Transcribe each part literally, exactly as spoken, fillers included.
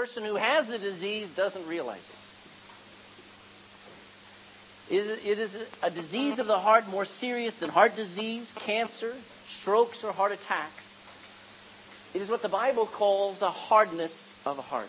person who has the disease doesn't realize it. It is a disease of the heart more serious than heart disease, cancer, strokes, or heart attacks. It is what the Bible calls a hardness of heart.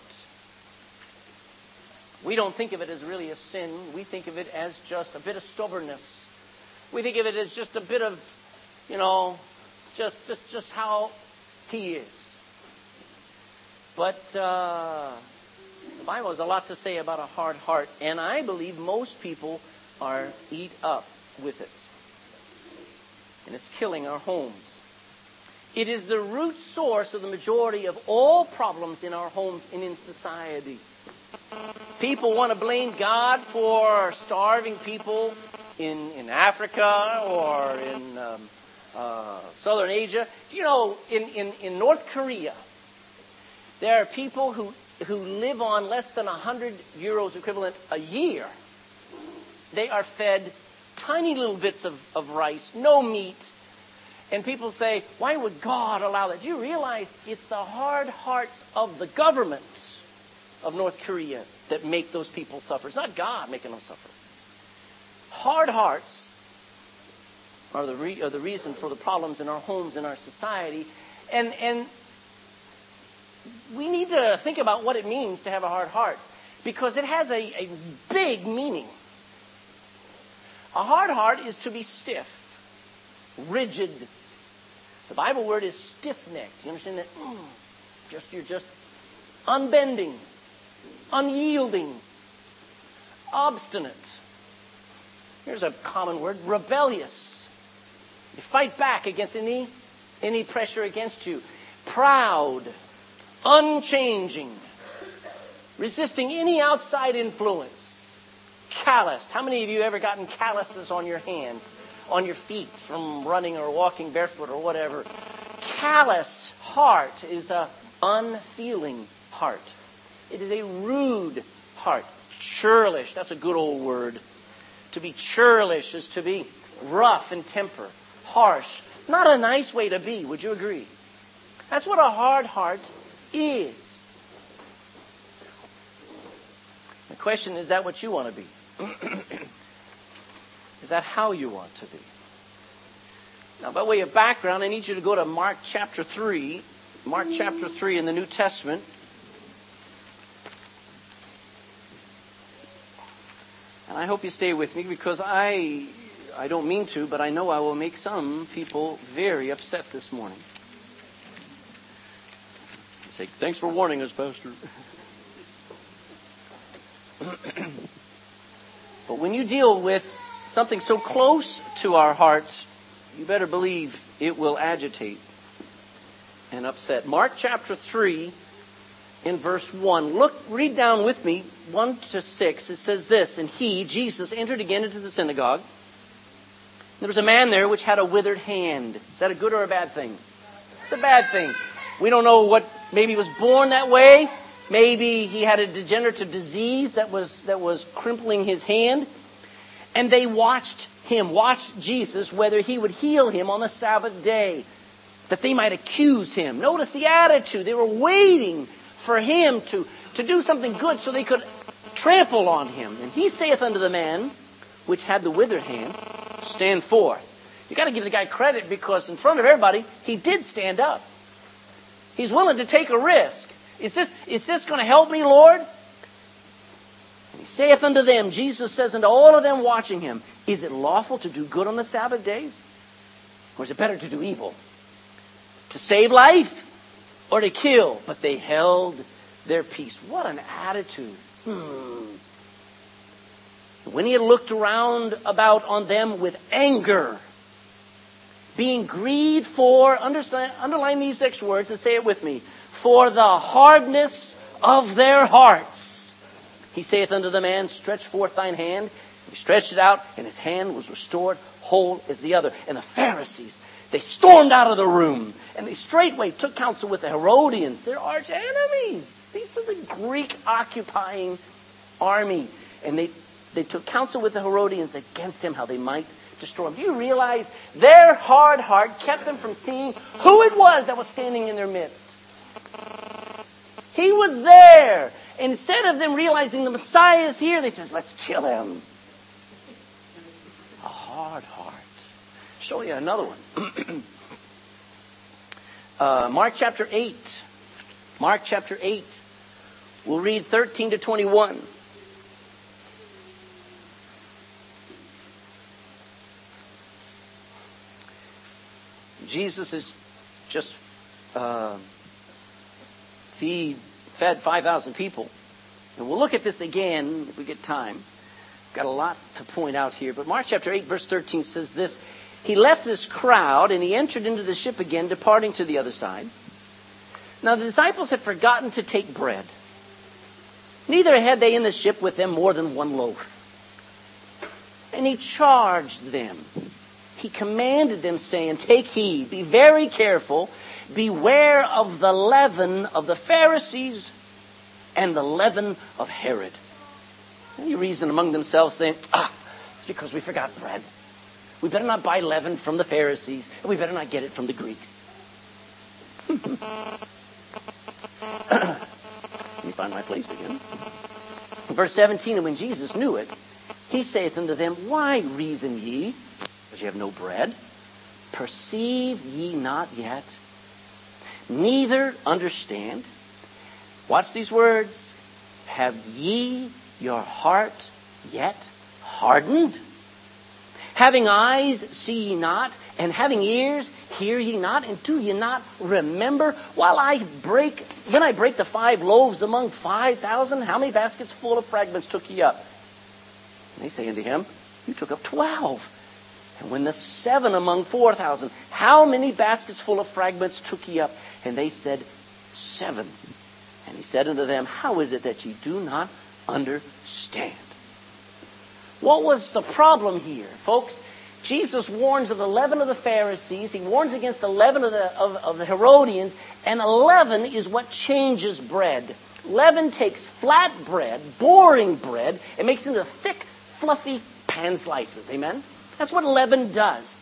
We don't think of it as really a sin. We think of it as just a bit of stubbornness. We think of it as just a bit of, you know, just just, just how he is. But uh, the Bible has a lot to say about a hard heart. And I believe most people are eat up with it. And it's killing our homes. It is the root source of the majority of all problems in our homes and in society. People want to blame God for starving people in, in Africa or in um, uh, Southern Asia. You know, in, in, in North Korea, there are people who, who live on less than one hundred euros equivalent a year. They are fed tiny little bits of, of rice, no meat. And people say, why would God allow that? Do you realize it's the hard hearts of the government of North Korea that make those people suffer? It's not God making them suffer. Hard hearts are the, re- are the reason for the problems in our homes, in our society. And, and we need to think about what it means to have a hard heart, because it has a, a big meaning. A hard heart is to be stiff, rigid. The Bible word is stiff-necked. You understand that? Mm, just you're just unbending, unyielding, obstinate. Here's a common word: rebellious. You fight back against any any pressure against you. Proud, unchanging, resisting any outside influence. Calloused. How many of you ever gotten calluses on your hands, on your feet from running or walking barefoot or whatever? Callous heart is a unfeeling heart. It is a rude heart. Churlish. That's a good old word. To be churlish is to be rough in temper, harsh. Not a nice way to be. Would you agree? That's what a hard heart is. The question is, is that what you want to be? Is that how you want to be? Now, by way of background, I need you to go to Mark chapter three. Mark chapter three in the New Testament. And I hope you stay with me, because I, I don't mean to, but I know I will make some people very upset this morning. Say, thanks for warning us, Pastor. But when you deal with something so close to our hearts, you better believe it will agitate and upset. Mark chapter three, in verse one. Look, read down with me, one to six. It says this: And he, Jesus, entered again into the synagogue. There was a man there which had a withered hand. Is that a good or a bad thing? It's a bad thing. We don't know what, maybe he was born that way. Maybe he had a degenerative disease that was that was crippling his hand. And they watched him, watched Jesus, whether he would heal him on the Sabbath day, that they might accuse him. Notice the attitude. They were waiting for him to, to do something good so they could trample on him. And he saith unto the man which had the withered hand, stand forth. You've got to give the guy credit, because in front of everybody, he did stand up. He's willing to take a risk. Is this, is this going to help me, Lord? And he saith unto them, Jesus says unto all of them watching him, is it lawful to do good on the Sabbath days? Or is it better to do evil? To save life or to kill? But they held their peace. What an attitude. Hmm. When he had looked around about on them with anger, being grieved for, understand, underline these next words and say it with me, for the hardness of their hearts, he saith unto the man, stretch forth thine hand. He stretched it out, and his hand was restored whole as the other. And the Pharisees, they stormed out of the room, and they straightway took counsel with the Herodians, their arch enemies. These are the Greek occupying army. And they, they took counsel with the Herodians against him, how they might destroy him. Do you realize their hard heart kept them from seeing who it was that was standing in their midst? He was there. Instead of them realizing the Messiah is here, they says, let's kill him. A hard heart. Show you another one. uh, Mark chapter eight. Mark chapter eight. We'll read thirteen to twenty-one. Jesus has just uh, feed, fed five thousand people. And we'll look at this again if we get time. Got a lot to point out here. But Mark chapter eight, verse thirteen says this. He left this crowd and he entered into the ship again, departing to the other side. Now the disciples had forgotten to take bread. Neither had they in the ship with them more than one loaf. And he charged them. He commanded them, saying, take heed, be very careful, beware of the leaven of the Pharisees and the leaven of Herod. And he reasoned among themselves, saying, ah, it's because we forgot bread. We better not buy leaven from the Pharisees, and we better not get it from the Greeks. Let me find my place again. Verse seventeen, and when Jesus knew it, he saith unto them, why reason ye, because you have no bread? Perceive ye not yet? Neither understand? Watch these words. Have ye your heart yet hardened? Having eyes, see ye not, and having ears, hear ye not, and do ye not remember? While I break, when I break the five loaves among five thousand, how many baskets full of fragments took ye up? And they say unto him, you took up twelve. And when the seven among four thousand, how many baskets full of fragments took ye up? And they said, seven. And he said unto them, how is it that ye do not understand? What was the problem here, folks? Jesus warns of the leaven of the Pharisees. He warns against the leaven of the, of, of the Herodians. And a leaven is what changes bread. Leaven takes flat bread, boring bread, and makes it into thick, fluffy pan slices. Amen? That's what leaven does.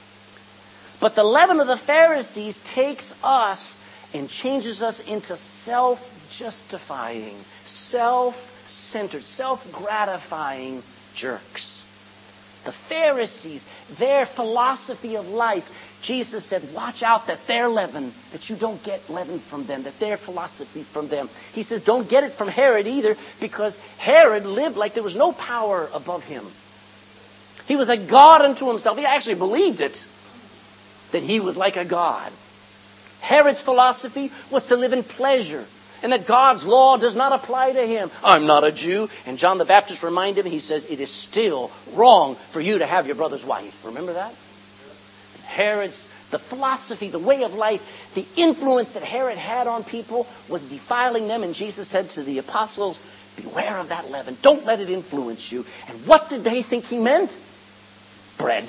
But the leaven of the Pharisees takes us and changes us into self-justifying, self-centered, self-gratifying jerks. The Pharisees, their philosophy of life, Jesus said, watch out that their leaven, that you don't get leaven from them, that their philosophy from them. He says, don't get it from Herod either, because Herod lived like there was no power above him. He was a god unto himself. He actually believed it, that he was like a god. Herod's philosophy was to live in pleasure, and that God's law does not apply to him. I'm not a Jew. And John the Baptist reminded him, he says, it is still wrong for you to have your brother's wife. Remember that? Herod's, the philosophy, the way of life, the influence that Herod had on people was defiling them. And Jesus said to the apostles, beware of that leaven. Don't let it influence you. And what did they think he meant? Bread.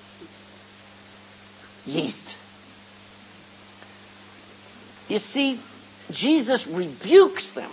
Yeast. You see, Jesus rebukes them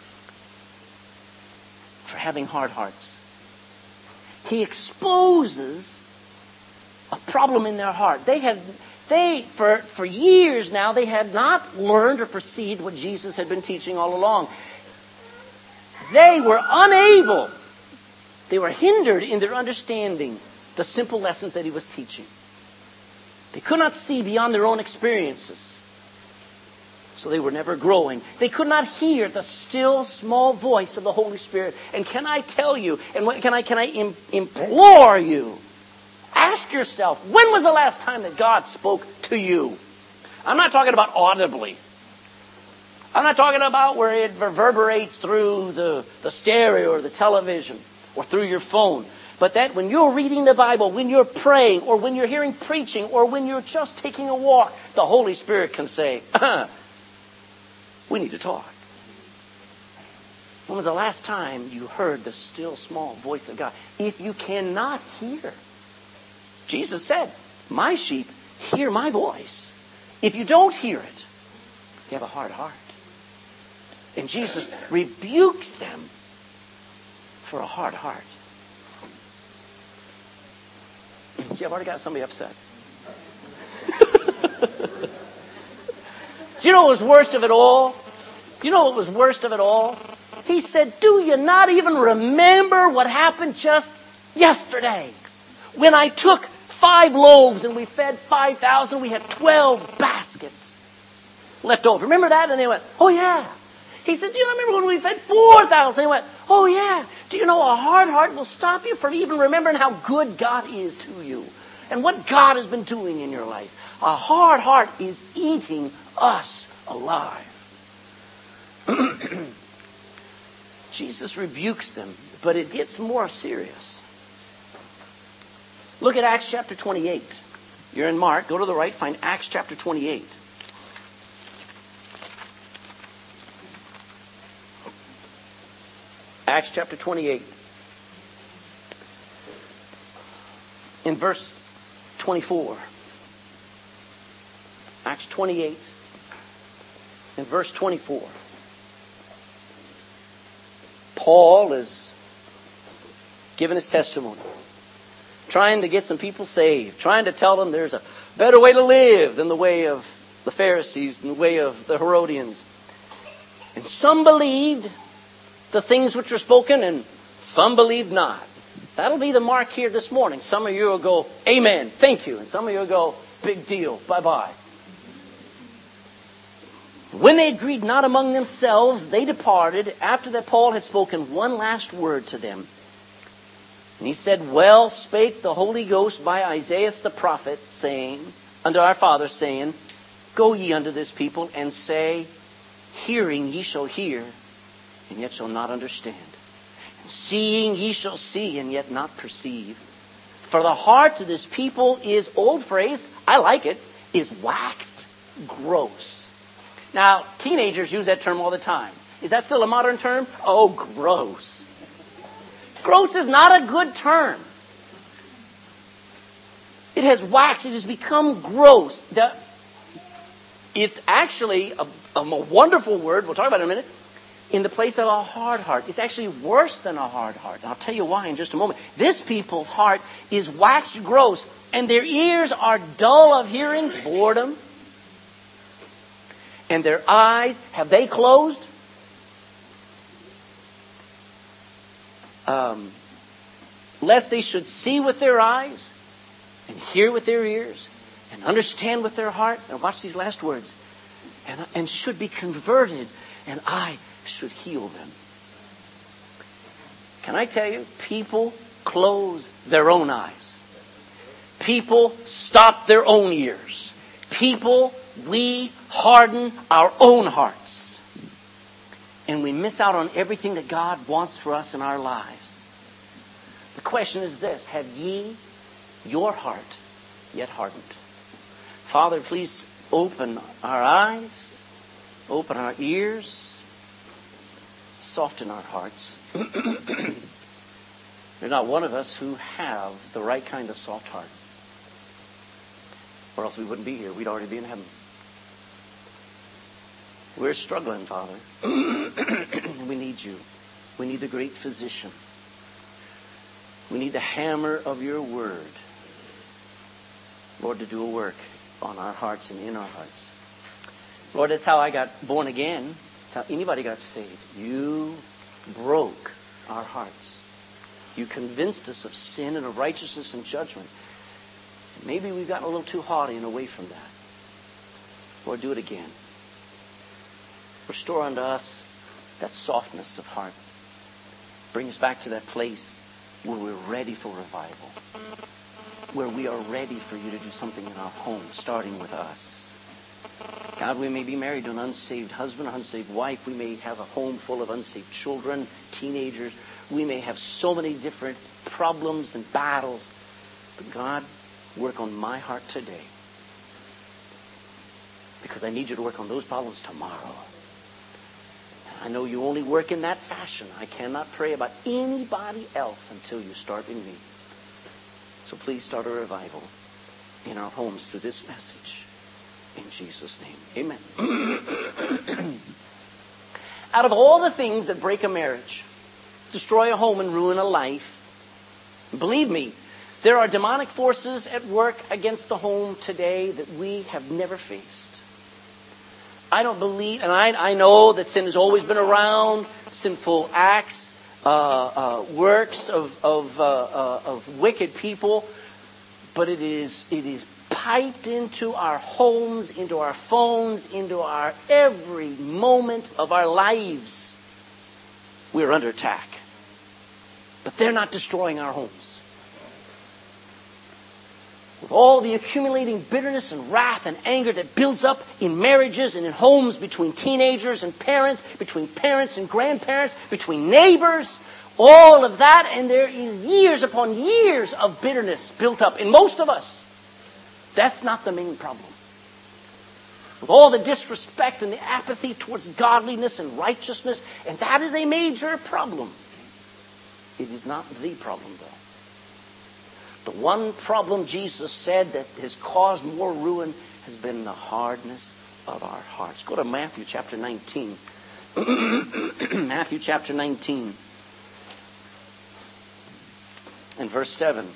for having hard hearts. He exposes a problem in their heart. They had, they for for years now, they had not learned or perceived what Jesus had been teaching all along. They were unable, they were hindered in their understanding the simple lessons that he was teaching. They could not see beyond their own experiences. So they were never growing. They could not hear the still small voice of the Holy Spirit. And can I tell you, and what, can I can I im- implore you, ask yourself, when was the last time that God spoke to you? I'm not talking about audibly. I'm not talking about where it reverberates through the, the stereo or the television or through your phone. But that when you're reading the Bible, when you're praying, or when you're hearing preaching, or when you're just taking a walk, the Holy Spirit can say, we need to talk. When was the last time you heard the still small voice of God? If you cannot hear, Jesus said, my sheep hear my voice. If you don't hear it, you have a hard heart. And Jesus rebukes them for a hard heart. See, I've already got somebody upset. Do you know what was worst of it all? You know what was worst of it all? He said, do you not even remember what happened just yesterday? When I took five loaves and we fed five thousand, we had twelve baskets left over. Remember that? And they went, oh yeah. He said, do you remember when we fed four thousand? They went, oh yeah. Do you know a hard heart will stop you from even remembering how good God is to you and what God has been doing in your life? A hard heart is eating us alive. Jesus rebukes them, but it gets more serious. Look at Acts chapter twenty-eight. You're in Mark. Go to the right. Find Acts chapter twenty-eight. Acts chapter twenty-eight. In verse twenty-four. Acts twenty-eight. In verse twenty-four. Paul is giving his testimony. Trying to get some people saved. Trying to tell them there's a better way to live than the way of the Pharisees and the way of the Herodians. And some believed the things which were spoken, and some believed not. That'll be the mark here this morning. Some of you will go, amen, thank you. And some of you will go, big deal, bye-bye. When they agreed not among themselves, they departed after that Paul had spoken one last word to them. And he said, well spake the Holy Ghost by Isaiah the prophet, saying, unto our fathers, saying, go ye unto this people, and say, hearing ye shall hear, and yet shall not understand. And seeing ye shall see, and yet not perceive. For the heart of this people is, old phrase, I like it, is waxed gross. Now, teenagers use that term all the time. Is that still a modern term? Oh, gross. Gross is not a good term. It has waxed. It has become gross. The, it's actually a, a wonderful word. We'll talk about it in a minute. In the place of a hard heart. It's actually worse than a hard heart. And I'll tell you why in just a moment. This people's heart is waxed gross, and their ears are dull of hearing, boredom. And their eyes, have they closed? Um, lest they should see with their eyes, and hear with their ears, and understand with their heart. Now watch these last words. And, and should be converted, and I should heal them. Can I tell you, people close their own eyes. People stop their own ears. People, we harden our own hearts. And we miss out on everything that God wants for us in our lives. The question is this: have ye your heart yet hardened? Father, please open our eyes, open our ears, soften our hearts. There's not one of us who have the right kind of soft heart. Or else we wouldn't be here. We'd already be in heaven. We're struggling, Father. We need you. We need the great physician. We need the hammer of your word, Lord, to do a work on our hearts and in our hearts. Lord, that's how I got born again. That's how anybody got saved. You broke our hearts. You convinced us of sin and of righteousness and judgment. Maybe we've gotten a little too haughty and away from that. Lord, do it again. Restore unto us that softness of heart. Bring us back to that place where we're ready for revival. Where we are ready for you to do something in our home, starting with us. God, we may be married to an unsaved husband, an unsaved wife. We may have a home full of unsaved children, teenagers. We may have so many different problems and battles. But God, work on my heart today. Because I need you to work on those problems tomorrow. I know you only work in that fashion. I cannot pray about anybody else until you start in me. So please start a revival in our homes through this message. In Jesus' name, amen. Out of all the things that break a marriage, destroy a home and ruin a life, believe me, there are demonic forces at work against the home today that we have never faced. I don't believe, and I, I know that sin has always been around, sinful acts, uh, uh, works of of, uh, uh, of wicked people, but it is it is piped into our homes, into our phones, into our every moment of our lives. We're under attack, but they're not destroying our homes. With all the accumulating bitterness and wrath and anger that builds up in marriages and in homes between teenagers and parents, between parents and grandparents, between neighbors, all of that, and there is years upon years of bitterness built up in most of us. That's not the main problem. With all the disrespect and the apathy towards godliness and righteousness, and that is a major problem. It is not the problem, though. The one problem Jesus said that has caused more ruin has been the hardness of our hearts. Go to Matthew chapter nineteen. Matthew chapter nineteen. And verse seven.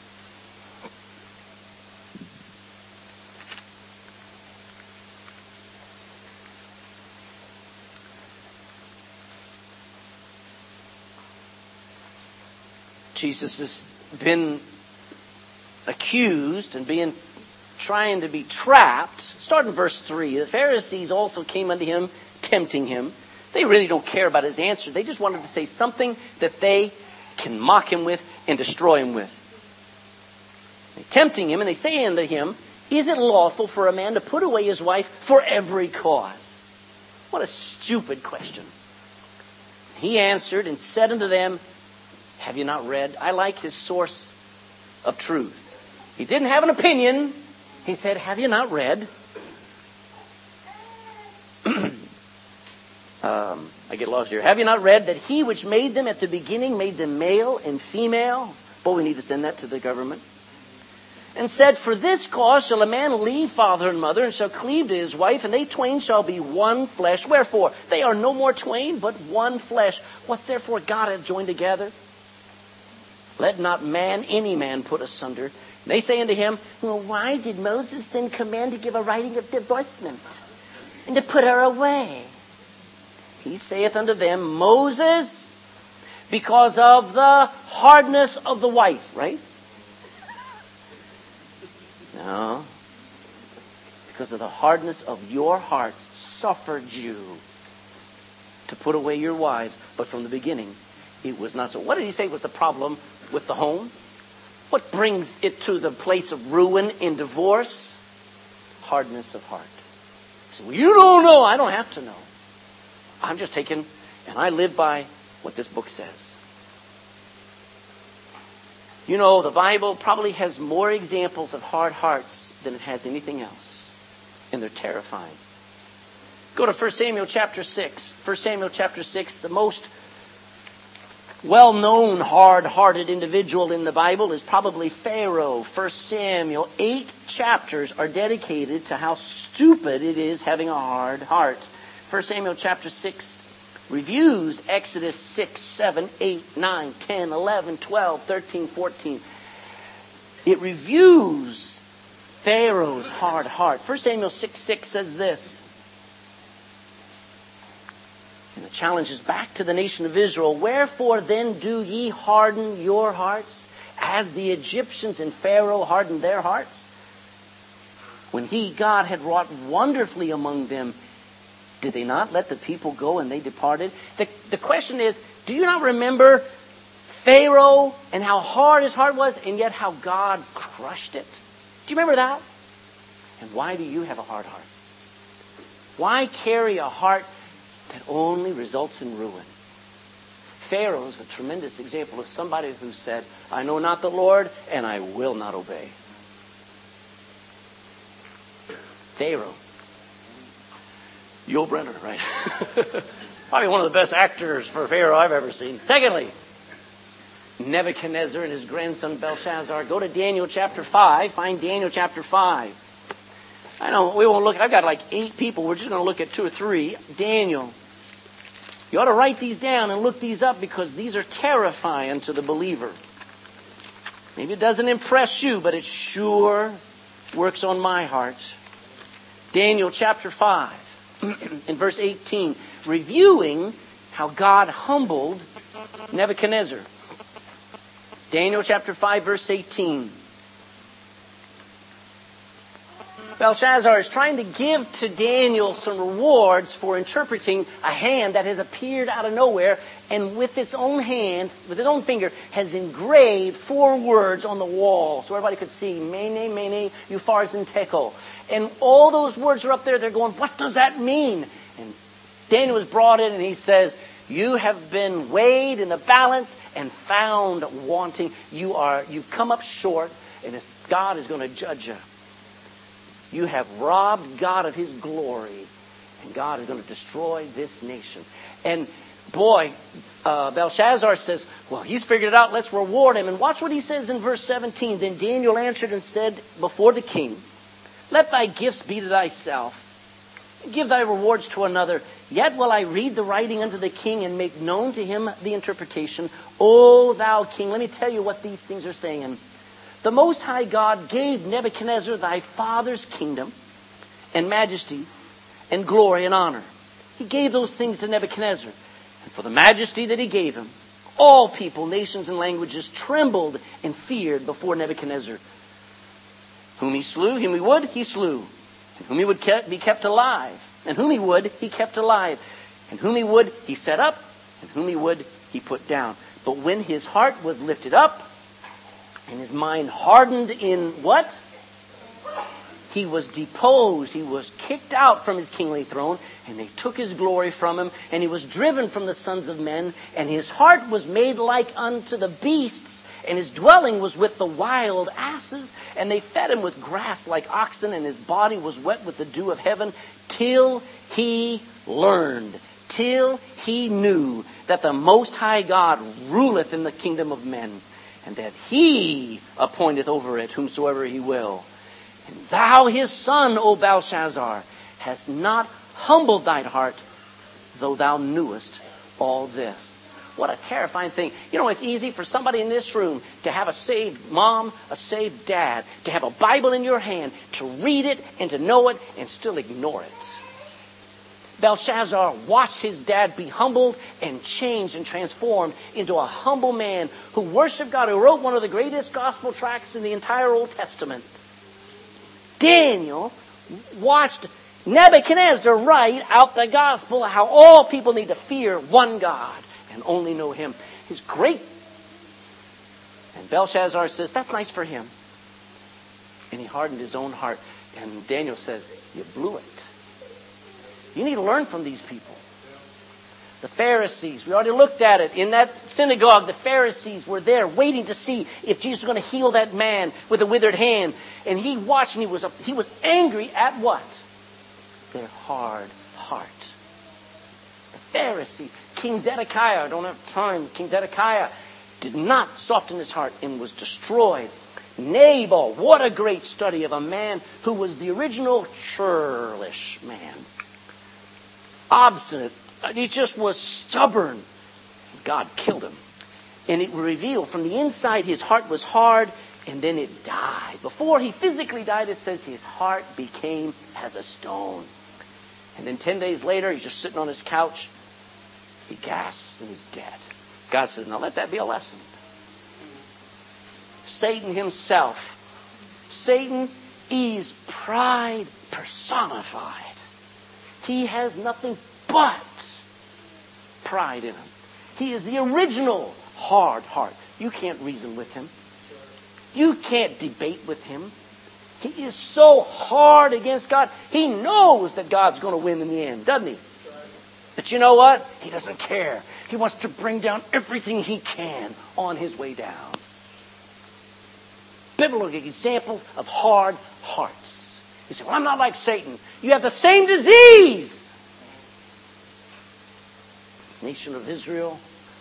Jesus has been accused and being trying to be trapped. Start in verse three. The Pharisees also came unto him, tempting him. They really don't care about his answer. They just wanted to say something that they can mock him with and destroy him with. They're tempting him, and they say unto him, is it lawful for a man to put away his wife for every cause? What a stupid question. He answered and said unto them, have you not read? I like his source of truth. He didn't have an opinion. He said, have you not read? um, I get lost here. Have you not read that he which made them at the beginning made them male and female? Boy, we need to send that to the government. And said, for this cause shall a man leave father and mother, and shall cleave to his wife, and they twain shall be one flesh. Wherefore, they are no more twain, but one flesh. What therefore God hath joined together, let not man, any man, put asunder. They say unto him, well, why did Moses then command to give a writing of divorcement and to put her away? He saith unto them, Moses, because of the hardness of the wife, right? No. Because of the hardness of your hearts suffered you to put away your wives. But from the beginning, it was not so. What did he say was the problem with the home? What brings it to the place of ruin in divorce? Hardness of heart. So well, you don't know. I don't have to know. I'm just taking, and I live by what this book says. You know, the Bible probably has more examples of hard hearts than it has anything else. And they're terrifying. Go to First Samuel chapter six. First Samuel chapter six, the most well-known hard-hearted individual in the Bible is probably Pharaoh. First Samuel, eight chapters are dedicated to how stupid it is having a hard heart. First Samuel chapter six reviews Exodus six, seven, eight, nine, ten, eleven, twelve, thirteen, fourteen. It reviews Pharaoh's hard heart. First Samuel six, six says this. And the challenge is back to the nation of Israel. Wherefore then do ye harden your hearts, as the Egyptians and Pharaoh hardened their hearts? When he, God, had wrought wonderfully among them, did they not let the people go and they departed? The, the question is, do you not remember Pharaoh and how hard his heart was, and yet how God crushed it? Do you remember that? And why do you have a hard heart? Why carry a heart that only results in ruin? Pharaoh is a tremendous example of somebody who said, I know not the Lord, and I will not obey. Pharaoh. Yul Brynner, right? Probably one of the best actors for Pharaoh I've ever seen. Secondly, Nebuchadnezzar and his grandson Belshazzar. Go to Daniel chapter five. Find Daniel chapter five. I know we won't look. I've got like eight people. We're just going to look at two or three. Daniel. You ought to write these down and look these up, because these are terrifying to the believer. Maybe it doesn't impress you, but it sure works on my heart. Daniel chapter five. in verse eighteen, reviewing how God humbled Nebuchadnezzar. Daniel chapter five, verse eighteen. Belshazzar is trying to give to Daniel some rewards for interpreting a hand that has appeared out of nowhere and with its own hand, with its own finger, has engraved four words on the wall so everybody could see, Mene, Mene, Upharsin, Tekel. And all those words are up there. They're going, what does that mean? And Daniel was brought in and he says, you have been weighed in the balance and found wanting. You are, you've come up short, and God is going to judge you. You have robbed God of His glory, and God is going to destroy this nation. And boy, uh, Belshazzar says, well, he's figured it out. Let's reward him. And watch what he says in verse seventeen. Then Daniel answered and said before the king, let thy gifts be to thyself. Give thy rewards to another. Yet will I read the writing unto the king and make known to him the interpretation. O thou king, let me tell you what these things are saying. The Most High God gave Nebuchadnezzar thy father's kingdom and majesty and glory and honor. He gave those things to Nebuchadnezzar. And for the majesty that he gave him, all people, nations, and languages trembled and feared before Nebuchadnezzar. Whom he slew, whom he would, he slew. And whom he would kept, be kept alive. And whom he would, he kept alive. And whom he would, he set up. And whom he would, he put down. But when his heart was lifted up, and his mind hardened in what? He was deposed. He was kicked out from his kingly throne. And they took his glory from him. And he was driven from the sons of men. And his heart was made like unto the beasts. And his dwelling was with the wild asses. And they fed him with grass like oxen. And his body was wet with the dew of heaven. Till he learned. Till he knew that the Most High God ruleth in the kingdom of men. And that he appointeth over it whomsoever he will. And thou, his son, O Belshazzar, hast not humbled thine heart, though thou knewest all this. What a terrifying thing. You know, it's easy for somebody in this room to have a saved mom, a saved dad, to have a Bible in your hand, to read it and to know it and still ignore it. Belshazzar watched his dad be humbled and changed and transformed into a humble man who worshiped God, who wrote one of the greatest gospel tracts in the entire Old Testament. Daniel watched Nebuchadnezzar write out the gospel, how all people need to fear one God and only know Him. His great... And Belshazzar says, that's nice for him. And he hardened his own heart. And Daniel says, you blew it. You need to learn from these people. The Pharisees, we already looked at it. In that synagogue, the Pharisees were there waiting to see if Jesus was going to heal that man with a withered hand. And he watched and he was, he was angry at what? Their hard heart. The Pharisees. King Zedekiah, I don't have time. King Zedekiah did not soften his heart and was destroyed. Nabal, what a great study of a man who was the original churlish man. Obstinate. He just was stubborn. God killed him. And it revealed from the inside his heart was hard, and then it died. Before he physically died, it says his heart became as a stone. And then ten days later, he's just sitting on his couch. He gasps and he's dead. God says, now let that be a lesson. Satan himself. Satan is pride personified. He has nothing but pride in him. He is the original hard heart. You can't reason with him. You can't debate with him. He is so hard against God. He knows that God's going to win in the end, doesn't he? But you know what? He doesn't care. He wants to bring down everything he can on his way down. Biblical examples of hard hearts. You say, well, I'm not like Satan. You have the same disease. Nation of Israel.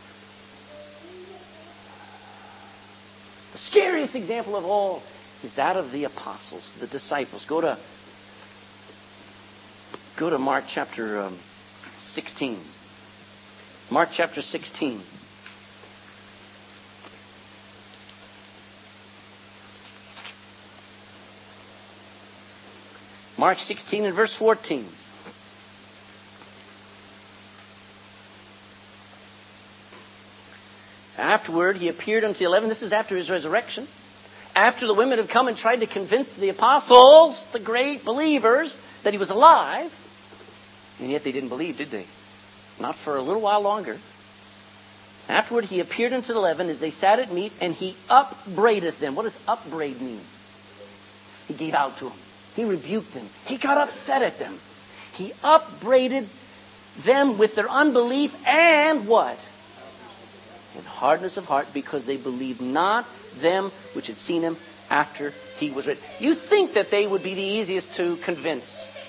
The scariest example of all is that of the apostles, the disciples. Go to, go to Mark chapter um, sixteen. Mark chapter sixteen. Mark sixteen and verse fourteen. Afterward, he appeared unto the eleven. This is after his resurrection. After the women have come and tried to convince the apostles, the great believers, that he was alive. And yet they didn't believe, did they? Not for a little while longer. Afterward, he appeared unto the eleven as they sat at meat, and he upbraideth them. What does upbraid mean? He gave out to them. He rebuked them. He got upset at them. He upbraided them with their unbelief and what? And hardness of heart, because they believed not them which had seen him after he was risen. You think that they would be the easiest to convince.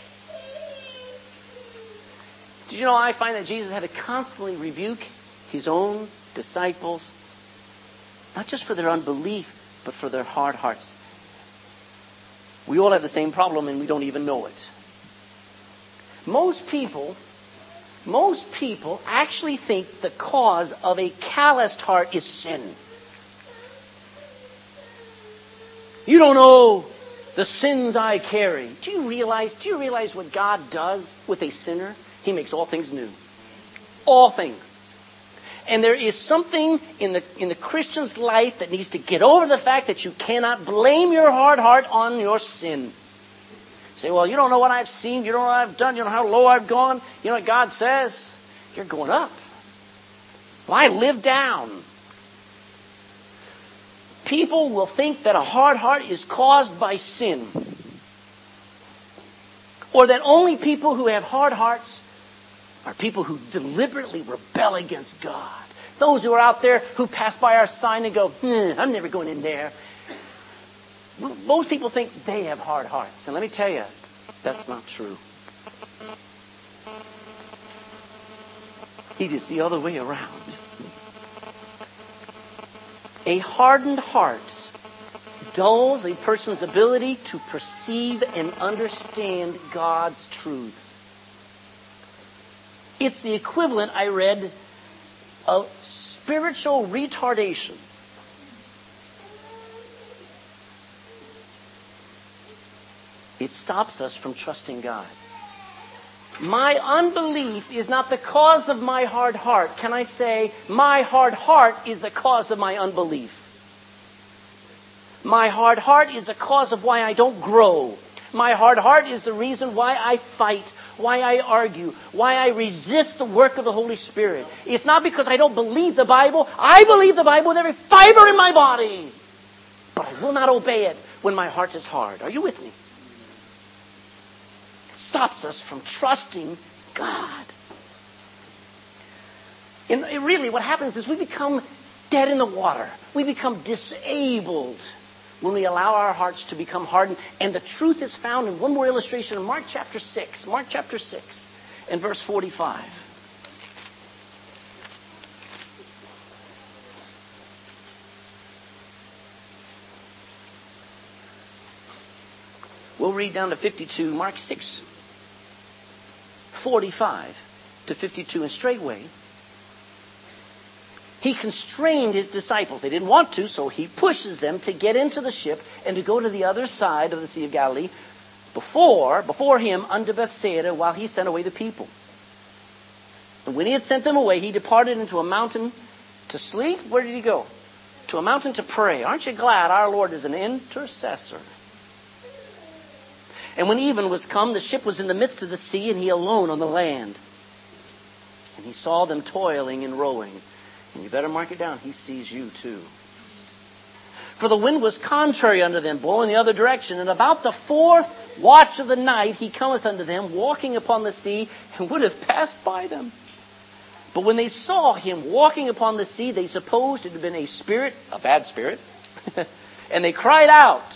Did you know I find that Jesus had to constantly rebuke his own disciples, not just for their unbelief, but for their hard hearts. We all have the same problem and we don't even know it. Most people, most people actually think the cause of a calloused heart is sin. You don't know the sins I carry. Do you realize, do you realize what God does with a sinner? He makes all things new. All things. And there is something in the in the Christian's life that needs to get over the fact that you cannot blame your hard heart on your sin. Say, well, you don't know what I've seen. You don't know what I've done. You don't know how low I've gone. You know what God says? You're going up. Well, I live down. People will think that a hard heart is caused by sin. Or that only people who have hard hearts are people who deliberately rebel against God. Those who are out there who pass by our sign and go, hmm, I'm never going in there. Most people think they have hard hearts. And let me tell you, that's not true. It is the other way around. A hardened heart dulls a person's ability to perceive and understand God's truths. It's the equivalent, I read, of spiritual retardation. It stops us from trusting God. My unbelief is not the cause of my hard heart. Can I say, my hard heart is the cause of my unbelief? My hard heart is the cause of why I don't grow. My hard heart is the reason why I fight, why I argue, why I resist the work of the Holy Spirit. It's not because I don't believe the Bible. I believe the Bible with every fiber in my body. But I will not obey it when my heart is hard. Are you with me? It stops us from trusting God. And really what happens is we become dead in the water. We become disabled when we allow our hearts to become hardened. And the truth is found in one more illustration in Mark chapter six. Mark chapter six and verse forty-five. We'll read down to fifty-two. Mark six, forty-five to fifty-two. And straightway, he constrained his disciples. They didn't want to, so he pushes them to get into the ship and to go to the other side of the Sea of Galilee before, before him unto Bethsaida while he sent away the people. And when he had sent them away, he departed into a mountain to sleep. Where did he go? To a mountain to pray. Aren't you glad our Lord is an intercessor? And when even was come, the ship was in the midst of the sea, and he alone on the land. And he saw them toiling and rowing. And you better mark it down. He sees you too. For the wind was contrary unto them, blowing the other direction. And about the fourth watch of the night, he cometh unto them, walking upon the sea, and would have passed by them. But when they saw him walking upon the sea, they supposed it had been a spirit, a bad spirit. And they cried out.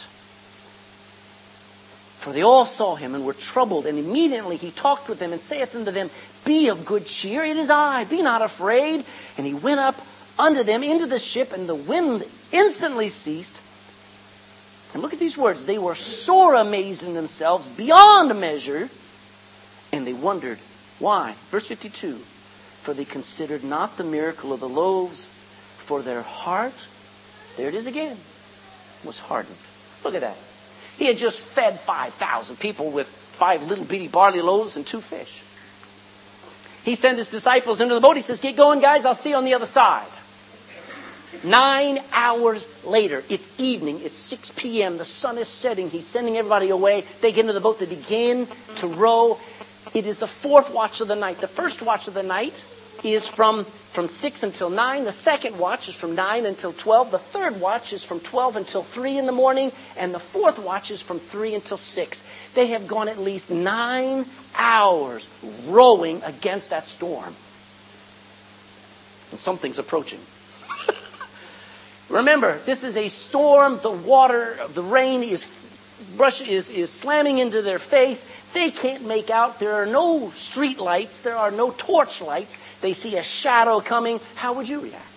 For they all saw him and were troubled. And immediately he talked with them and saith unto them, Be of good cheer, it is I, be not afraid. And he went up unto them into the ship, and the wind instantly ceased. And look at these words. They were sore amazed in themselves beyond measure. And they wondered, why? Verse fifty-two. For they considered not the miracle of the loaves, for their heart, there it is again, was hardened. Look at that. He had just fed five thousand people with five little bitty barley loaves and two fish. He sent his disciples into the boat. He says, get going, guys. I'll see you on the other side. Nine hours later, it's evening, it's six p.m., the sun is setting, he's sending everybody away. They get into the boat, they begin to row. It is the fourth watch of the night. The first watch of the night is from, from six until nine. The second watch is from nine until twelve. The third watch is from twelve until three in the morning. And the fourth watch is from three until six. They have gone at least nine hours rowing against that storm. And something's approaching. Remember, this is a storm. The water, the rain is brush is, is slamming into their face. They can't make out. There are no street lights. There are no torch lights. They see a shadow coming. How would you react?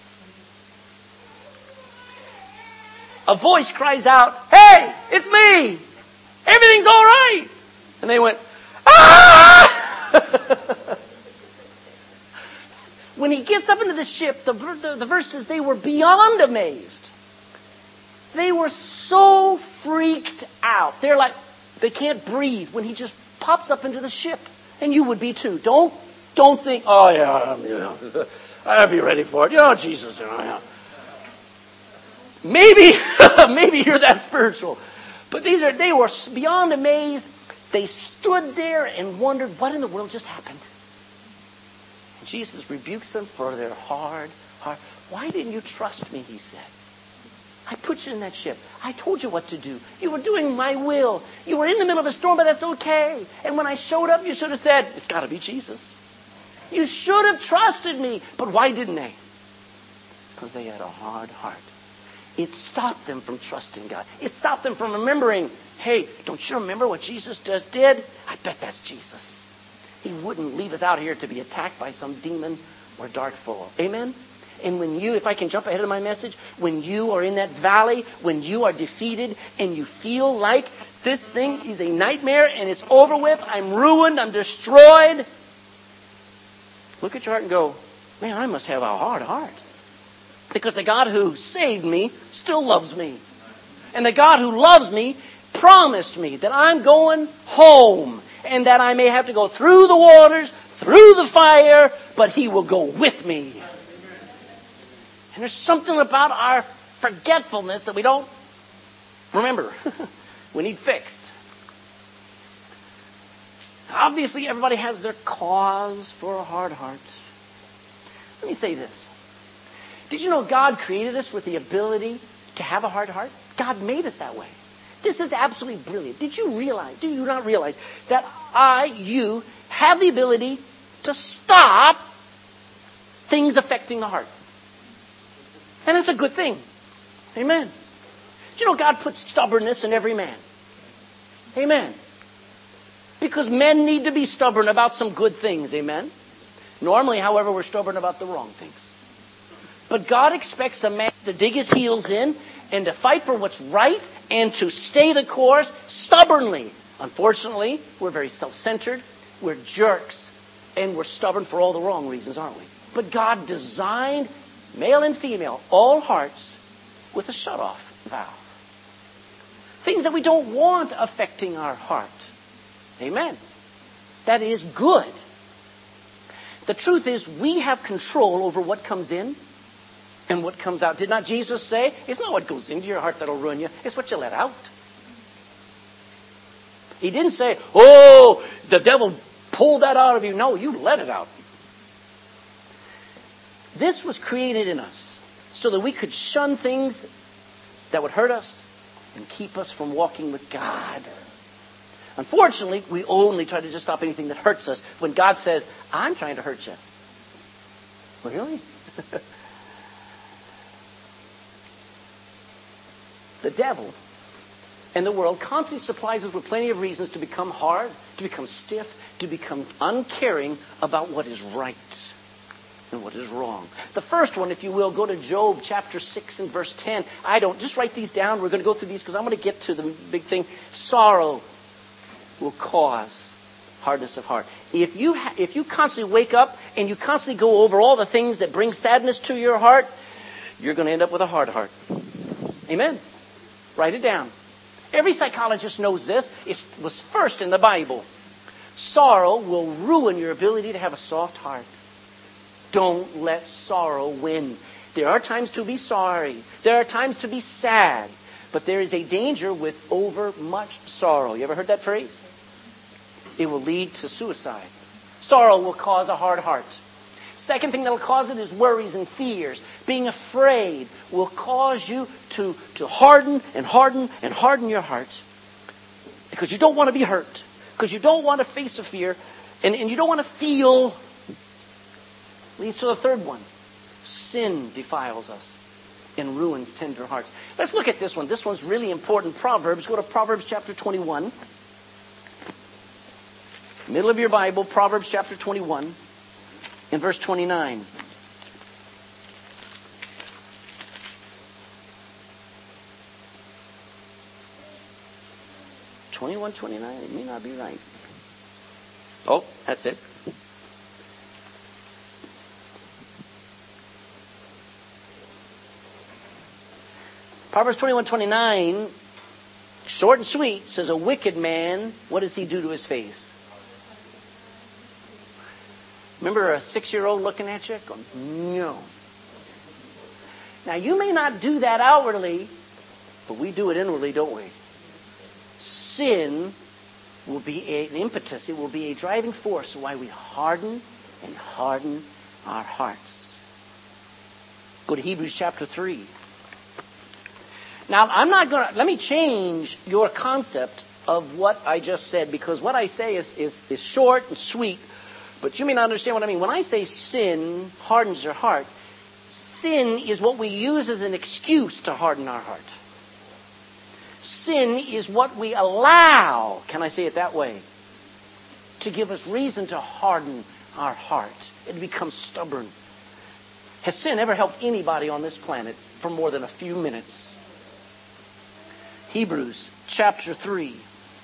A voice cries out, "Hey, it's me! Everything's all right!" And they went, "Ah!" When he gets up into the ship, the, the, the verse says they were beyond amazed. They were so freaked out. They're like, they can't breathe when he just pops up into the ship. And you would be too. Don't don't think, "Oh, yeah, you know, I'll be ready for it. You know, Jesus, you know, yeah." Maybe, maybe you're that spiritual. But these are, they were beyond amazed. They stood there and wondered, what in the world just happened? And Jesus rebukes them for their hard heart. "Why didn't you trust me?" he said. "I put you in that ship. I told you what to do. You were doing my will. You were in the middle of a storm, but that's okay. And when I showed up, you should have said, 'It's got to be Jesus.' You should have trusted me." But why didn't they? Because they had a hard heart. It stopped them from trusting God. It stopped them from remembering, "Hey, don't you remember what Jesus just did? I bet that's Jesus. He wouldn't leave us out here to be attacked by some demon or dark foe." Amen? And when you, if I can jump ahead of my message, when you are in that valley, when you are defeated and you feel like this thing is a nightmare and it's over with, I'm ruined, I'm destroyed, look at your heart and go, "Man, I must have a hard heart. Because the God who saved me still loves me. And the God who loves me promised me that I'm going home and that I may have to go through the waters, through the fire, but He will go with me." And there's something about our forgetfulness that we don't remember. We need fixed. Obviously, everybody has their cause for a hard heart. Let me say this. Did you know God created us with the ability to have a hard heart? God made us that way. This is absolutely brilliant. Did you realize, do you not realize that I, you, have the ability to stop things affecting the heart? And that's a good thing. Amen. Do you know God puts stubbornness in every man? Amen. Because men need to be stubborn about some good things. Amen. Normally, however, we're stubborn about the wrong things. But God expects a man to dig his heels in and to fight for what's right and to stay the course stubbornly. Unfortunately, we're very self-centered, we're jerks, and we're stubborn for all the wrong reasons, aren't we? But God designed male and female, all hearts, with a shut-off valve. Things that we don't want affecting our heart. Amen. That is good. The truth is, we have control over what comes in and what comes out. Did not Jesus say, it's not what goes into your heart that'll ruin you, it's what you let out. He didn't say, "Oh, the devil pulled that out of you." No, you let it out. This was created in us so that we could shun things that would hurt us and keep us from walking with God. Unfortunately, we only try to just stop anything that hurts us when God says, "I'm trying to hurt you." Really? The devil and the world constantly supplies us with plenty of reasons to become hard, to become stiff, to become uncaring about what is right and what is wrong. The first one, if you will, go to Job chapter six and verse ten. I don't, just write these down. We're going to go through these because I'm going to get to the big thing. Sorrow will cause hardness of heart. If you ha- if you constantly wake up and you constantly go over all the things that bring sadness to your heart, you're going to end up with a hard heart. Amen. Write it down. Every psychologist knows this. It was first in the Bible. Sorrow will ruin your ability to have a soft heart. Don't let sorrow win. There are times to be sorry. There are times to be sad. But there is a danger with over much sorrow. You ever heard that phrase? It will lead to suicide. Sorrow will cause a hard heart. Second thing that will cause it is worries and fears. Being afraid will cause you to, to harden and harden and harden your heart. Because you don't want to be hurt. Because you don't want to face a fear. And, and you don't want to feel. Leads to the third one. Sin defiles us and ruins tender hearts. Let's look at this one. This one's really important. Proverbs. Go to Proverbs chapter twenty-one. Middle of your Bible, Proverbs chapter twenty-one, in verse twenty-nine. twenty-one, twenty-nine. It may not be right. Oh, that's it. Proverbs twenty-one, twenty-nine, short and sweet, says a wicked man, what does he do to his face? Remember a six-year-old looking at you? Going, no. Now, you may not do that outwardly, but we do it inwardly, don't we? Sin will be a, an impetus. It will be a driving force why we harden and harden our hearts. Go to Hebrews chapter three. Now, I'm not going to, let me change your concept of what I just said, because what I say is, is, is short and sweet, but you may not understand what I mean. When I say sin hardens your heart, sin is what we use as an excuse to harden our heart. Sin is what we allow, can I say it that way, to give us reason to harden our heart. It becomes stubborn. Has sin ever helped anybody on this planet for more than a few minutes? Hebrews chapter three.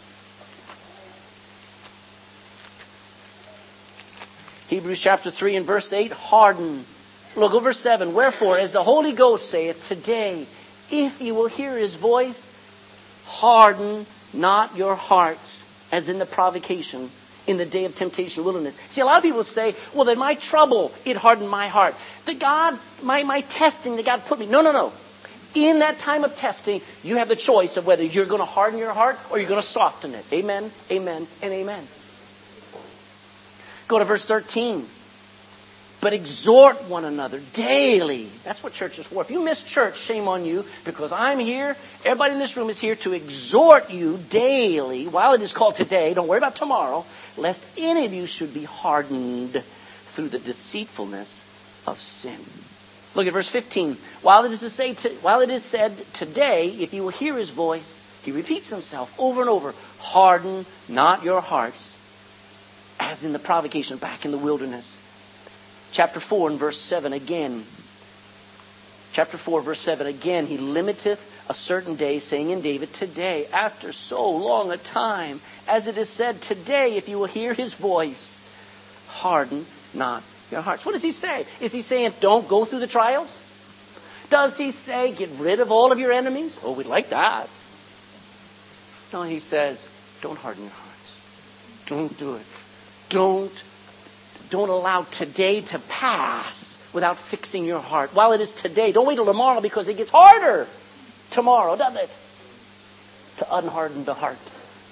Hebrews chapter three and verse eight. Harden. Look, over verse seven. Wherefore, as the Holy Ghost saith, today, if you will hear his voice, harden not your hearts, as in the provocation, in the day of temptation, wilderness. See, a lot of people say, well, then my trouble, it hardened my heart. The God, my, my testing that God put me. No, no, no. In that time of testing, you have the choice of whether you're going to harden your heart or you're going to soften it. Amen, amen, and amen. Go to verse thirteen. But exhort one another daily. That's what church is for. If you miss church, shame on you, because I'm here. Everybody in this room is here to exhort you daily, while it is called today. Don't worry about tomorrow, lest any of you should be hardened through the deceitfulness of sin. Look at verse fifteen. While it is to say, to, while it is said today, if you will hear his voice, he repeats himself over and over. Harden not your hearts, as in the provocation back in the wilderness. Chapter four and verse seven again. Chapter four, verse seven again. He limiteth a certain day, saying in David, today, after so long a time, as it is said, today, if you will hear his voice, harden not your hearts. What does he say? Is he saying don't go through the trials? Does he say get rid of all of your enemies? Oh, we'd like that. No, he says don't harden your hearts. Don't do it. Don't, don't allow today to pass without fixing your heart. While it is today, don't wait till tomorrow, because it gets harder tomorrow, doesn't it? To unharden the heart.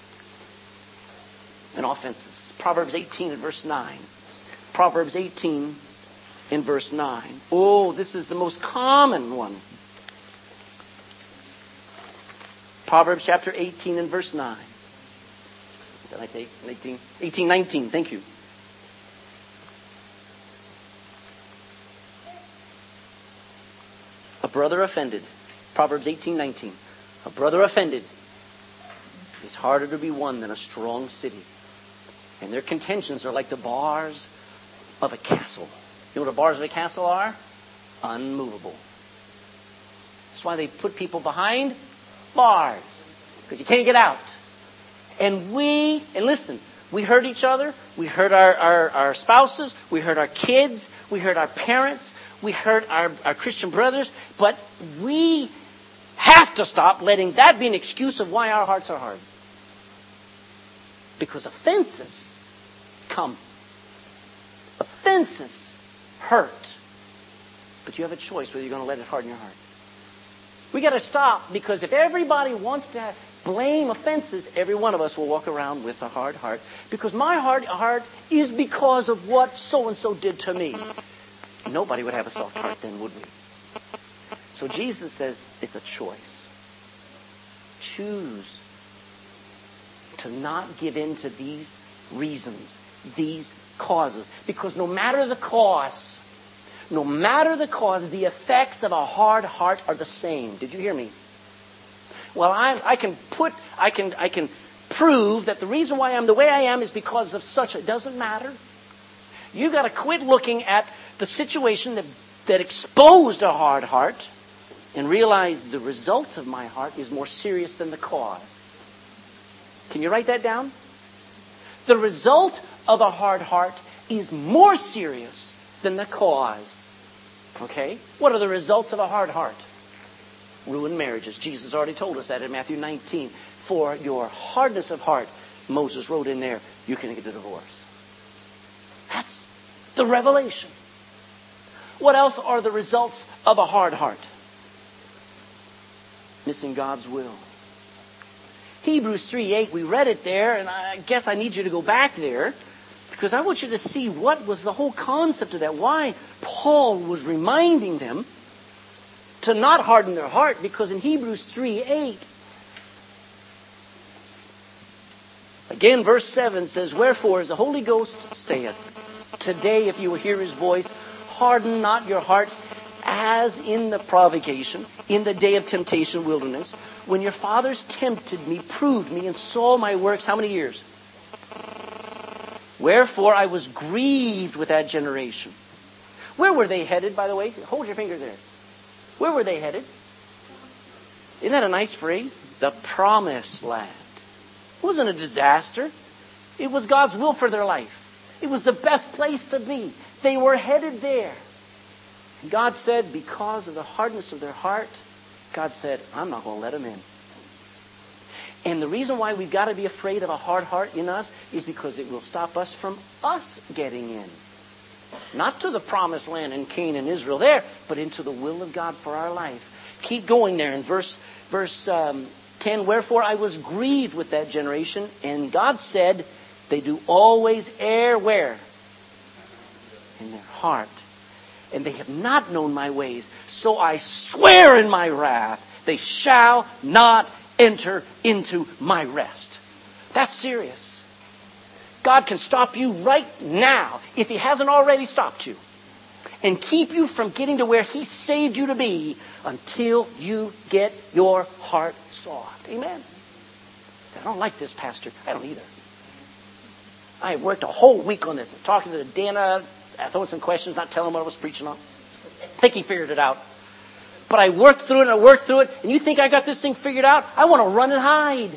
And offenses. Proverbs eighteen and verse nine. Proverbs eighteen in verse nine. Oh, this is the most common one. Proverbs chapter eighteen and verse nine. Did I take eighteen? eighteen, nineteen, thank you. A brother offended. Proverbs eighteen, nineteen. A brother offended is harder to be won than a strong city. And their contentions are like the bars of a castle. You know what the bars of a castle are? Unmovable. That's why they put people behind bars, because you can't get out. And we, and listen, we hurt each other. We hurt our, our, our spouses. We hurt our kids. We hurt our parents. We hurt our, our Christian brothers. But we have to stop letting that be an excuse of why our hearts are hard. Because offenses come. Offenses hurt. But You have a choice whether you're going to let it harden your heart. We got to stop, because if everybody wants to blame offenses, every one of us will walk around with a hard heart. Because my hard heart is because of what so-and-so did to me. Nobody would have a soft heart then, would we? So Jesus says it's a choice. Choose to not give in to these reasons, these causes. Because no matter the cause, no matter the cause, the effects of a hard heart are the same. Did you hear me? Well, I, I can put, I can, I can prove that the reason why I'm the way I am is because of such. It doesn't matter. You got to quit looking at the situation that that exposed a hard heart and realize the result of my heart is more serious than the cause. Can you write that down? The result of a hard heart is more serious than the cause. Okay? What are the results of a hard heart? Ruined marriages. Jesus already told us that in Matthew nineteen. For your hardness of heart, Moses wrote in there, you can get a divorce. That's the revelation. What else are the results of a hard heart? Missing God's will. Hebrews three eight, we read it there, and I guess I need you to go back there, because I want you to see what was the whole concept of that. Why Paul was reminding them to not harden their heart, because in Hebrews three eight, again, verse seven says, wherefore, as the Holy Ghost saith, today if you will hear his voice, harden not your hearts as in the provocation, in the day of temptation wilderness, when your fathers tempted me, proved me, and saw my works. How many years? Wherefore I was grieved with that generation. Where were they headed, by the way? Hold your finger there. Where were they headed? Isn't that a nice phrase? The promised land. It wasn't a disaster. It was God's will for their life. It was the best place to be. They were headed there. And God said, because of the hardness of their heart, God said, I'm not going to let them in. And the reason why we've got to be afraid of a hard heart in us is because it will stop us from us getting in. Not to the promised land in Canaan and Israel there, but into the will of God for our life. Keep going there in verse, verse um, ten. Wherefore I was grieved with that generation. And God said, they do always err where? In their heart. And they have not known my ways. So I swear in my wrath, they shall not enter into my rest. That's serious. God can stop you right now, if He hasn't already stopped you, and keep you from getting to where He saved you to be until you get your heart soft. Amen? I don't like this, Pastor. I don't either. I worked a whole week on this. Talking to Dana, throwing some questions, not telling him what I was preaching on. I think he figured it out. But I worked through it and I worked through it. And you think I got this thing figured out? I want to run and hide.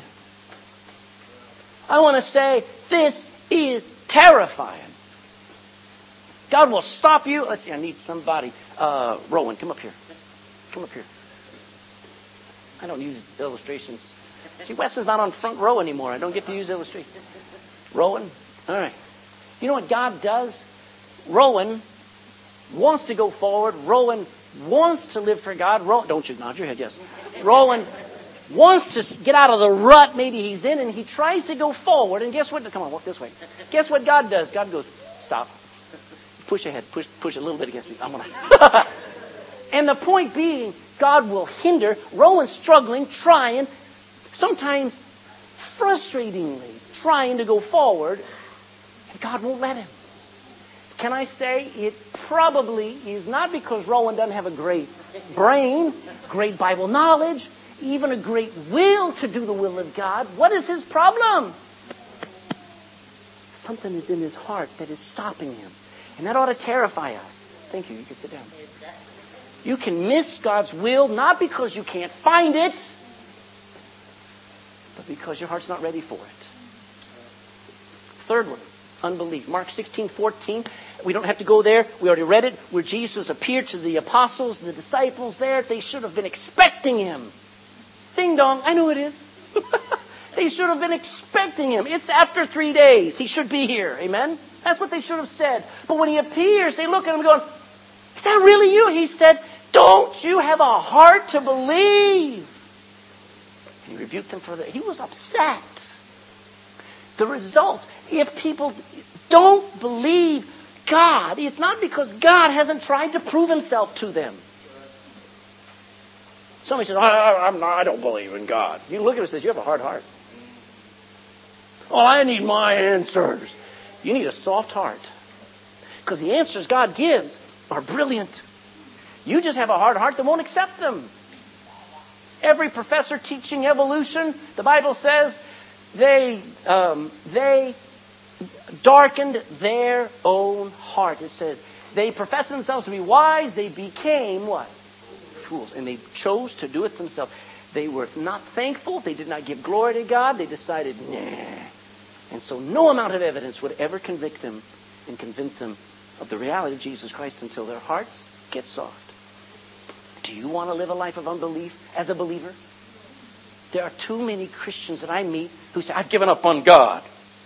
I want to say, this is terrifying. God will stop you. Let's see, I need somebody. Uh, Rowan, come up here. Come up here. I don't use illustrations. See, Wes is not on front row anymore. I don't get to use illustrations. Rowan? All right. You know what God does? Rowan wants to go forward. Rowan wants to live for God. Rowan, don't you nod your head, yes. Rowan wants to get out of the rut maybe he's in, and he tries to go forward. And guess what? Come on, walk this way. Guess what God does? God goes, stop. Push ahead. Push, push a little bit against me. I'm gonna. And the point being, God will hinder. Rowan's struggling, trying, sometimes frustratingly trying to go forward, and God won't let him. Can I say it probably is not because Rowan doesn't have a great brain, great Bible knowledge, even a great will to do the will of God. What is his problem? Something is in his heart that is stopping him. And that ought to terrify us. Thank you. You can sit down. You can miss God's will not because you can't find it, but because your heart's not ready for it. Third one, unbelief. Mark sixteen fourteen. We don't have to go there. We already read it. Where Jesus appeared to the apostles, the disciples there. They should have been expecting him. Ding dong. I know it is. They should have been expecting him. It's after three days. He should be here. Amen? That's what they should have said. But when he appears, they look at him going, Is that really you? He said, don't you have a heart to believe? He rebuked them for that. He was upset. The results, if people don't believe God, it's not because God hasn't tried to prove himself to them. Somebody says, I, I'm not, I don't believe in God. You look at him and says, you have a hard heart. Oh, I need my answers. You need a soft heart. Because the answers God gives are brilliant. You just have a hard heart that won't accept them. Every professor teaching evolution, the Bible says, they um, they darkened their own heart. It says, they professed themselves to be wise. They became what? Fools. And they chose to do it themselves. They were not thankful. They did not give glory to God. They decided, nah. And so no amount of evidence would ever convict them and convince them of the reality of Jesus Christ until their hearts get soft. Do you want to live a life of unbelief as a believer? There are too many Christians that I meet who say, I've given up on God.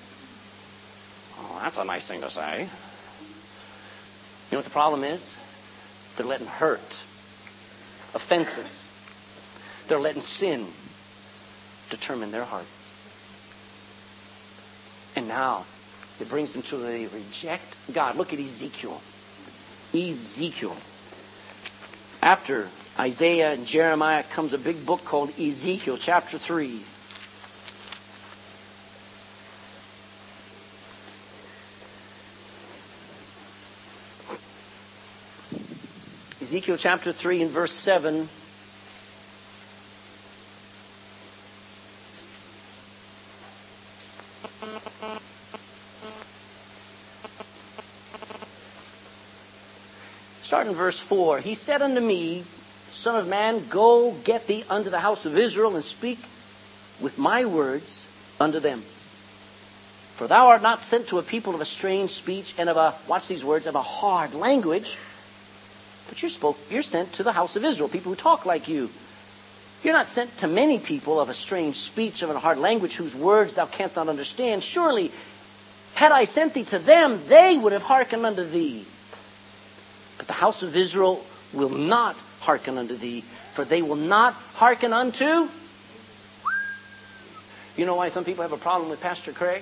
Oh, that's a nice thing to say. You know what the problem is? They're letting hurt, offenses, they're letting sin determine their heart. And now it brings them to they reject God. Look at Ezekiel. Ezekiel. After Isaiah and Jeremiah comes a big book called Ezekiel chapter three. Ezekiel chapter three and verse seven. Starting in verse four. He said unto me, Son of man, go get thee unto the house of Israel, and speak with my words unto them. For thou art not sent to a people of a strange speech and of a, watch these words, of a hard language, but you're, spoke, you're sent to the house of Israel, people who talk like you. You're not sent to many people of a strange speech, of a hard language, whose words thou canst not understand. Surely, had I sent thee to them, they would have hearkened unto thee. But the house of Israel will not hearken unto thee, for they will not hearken unto. You know why some people have a problem with Pastor Craig?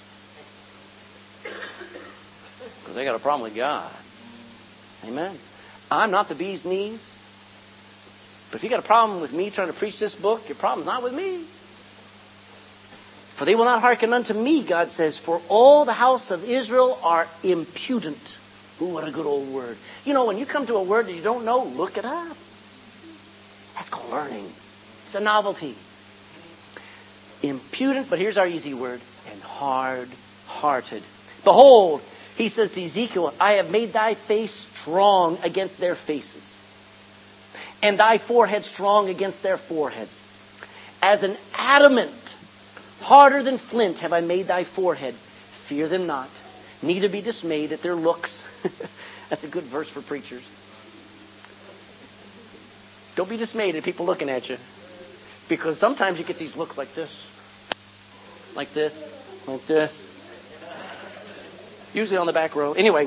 Because they got a problem with God. Amen. I'm not the bee's knees. But if you got a problem with me trying to preach this book, your problem's not with me. For they will not hearken unto me, God says, for all the house of Israel are impudent. Ooh, what a good old word. You know, when you come to a word that you don't know, look it up. That's called learning. It's a novelty. Impudent, but here's our easy word, and hard-hearted. Behold, he says to Ezekiel, I have made thy face strong against their faces, and thy forehead strong against their foreheads. As an adamant, harder than flint, have I made thy forehead. Fear them not, neither be dismayed at their looks. That's a good verse for preachers. Don't be dismayed at people looking at you. Because sometimes you get these looks like this. Like this. Like this. Usually on the back row. Anyway.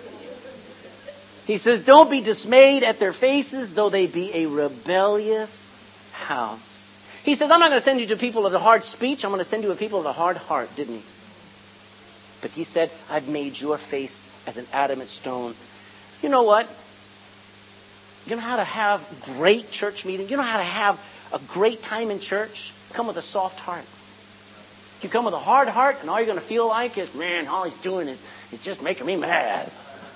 He says, don't be dismayed at their faces, though they be a rebellious house. He says, I'm not going to send you to people of the hard speech. I'm going to send you to people of the hard heart, didn't he? But he said, I've made your face as an adamant stone. You know what? You know how to have great church meetings? You know how to have a great time in church? Come with a soft heart. You come with a hard heart, and all you're going to feel like is, man, all he's doing is, is just making me mad.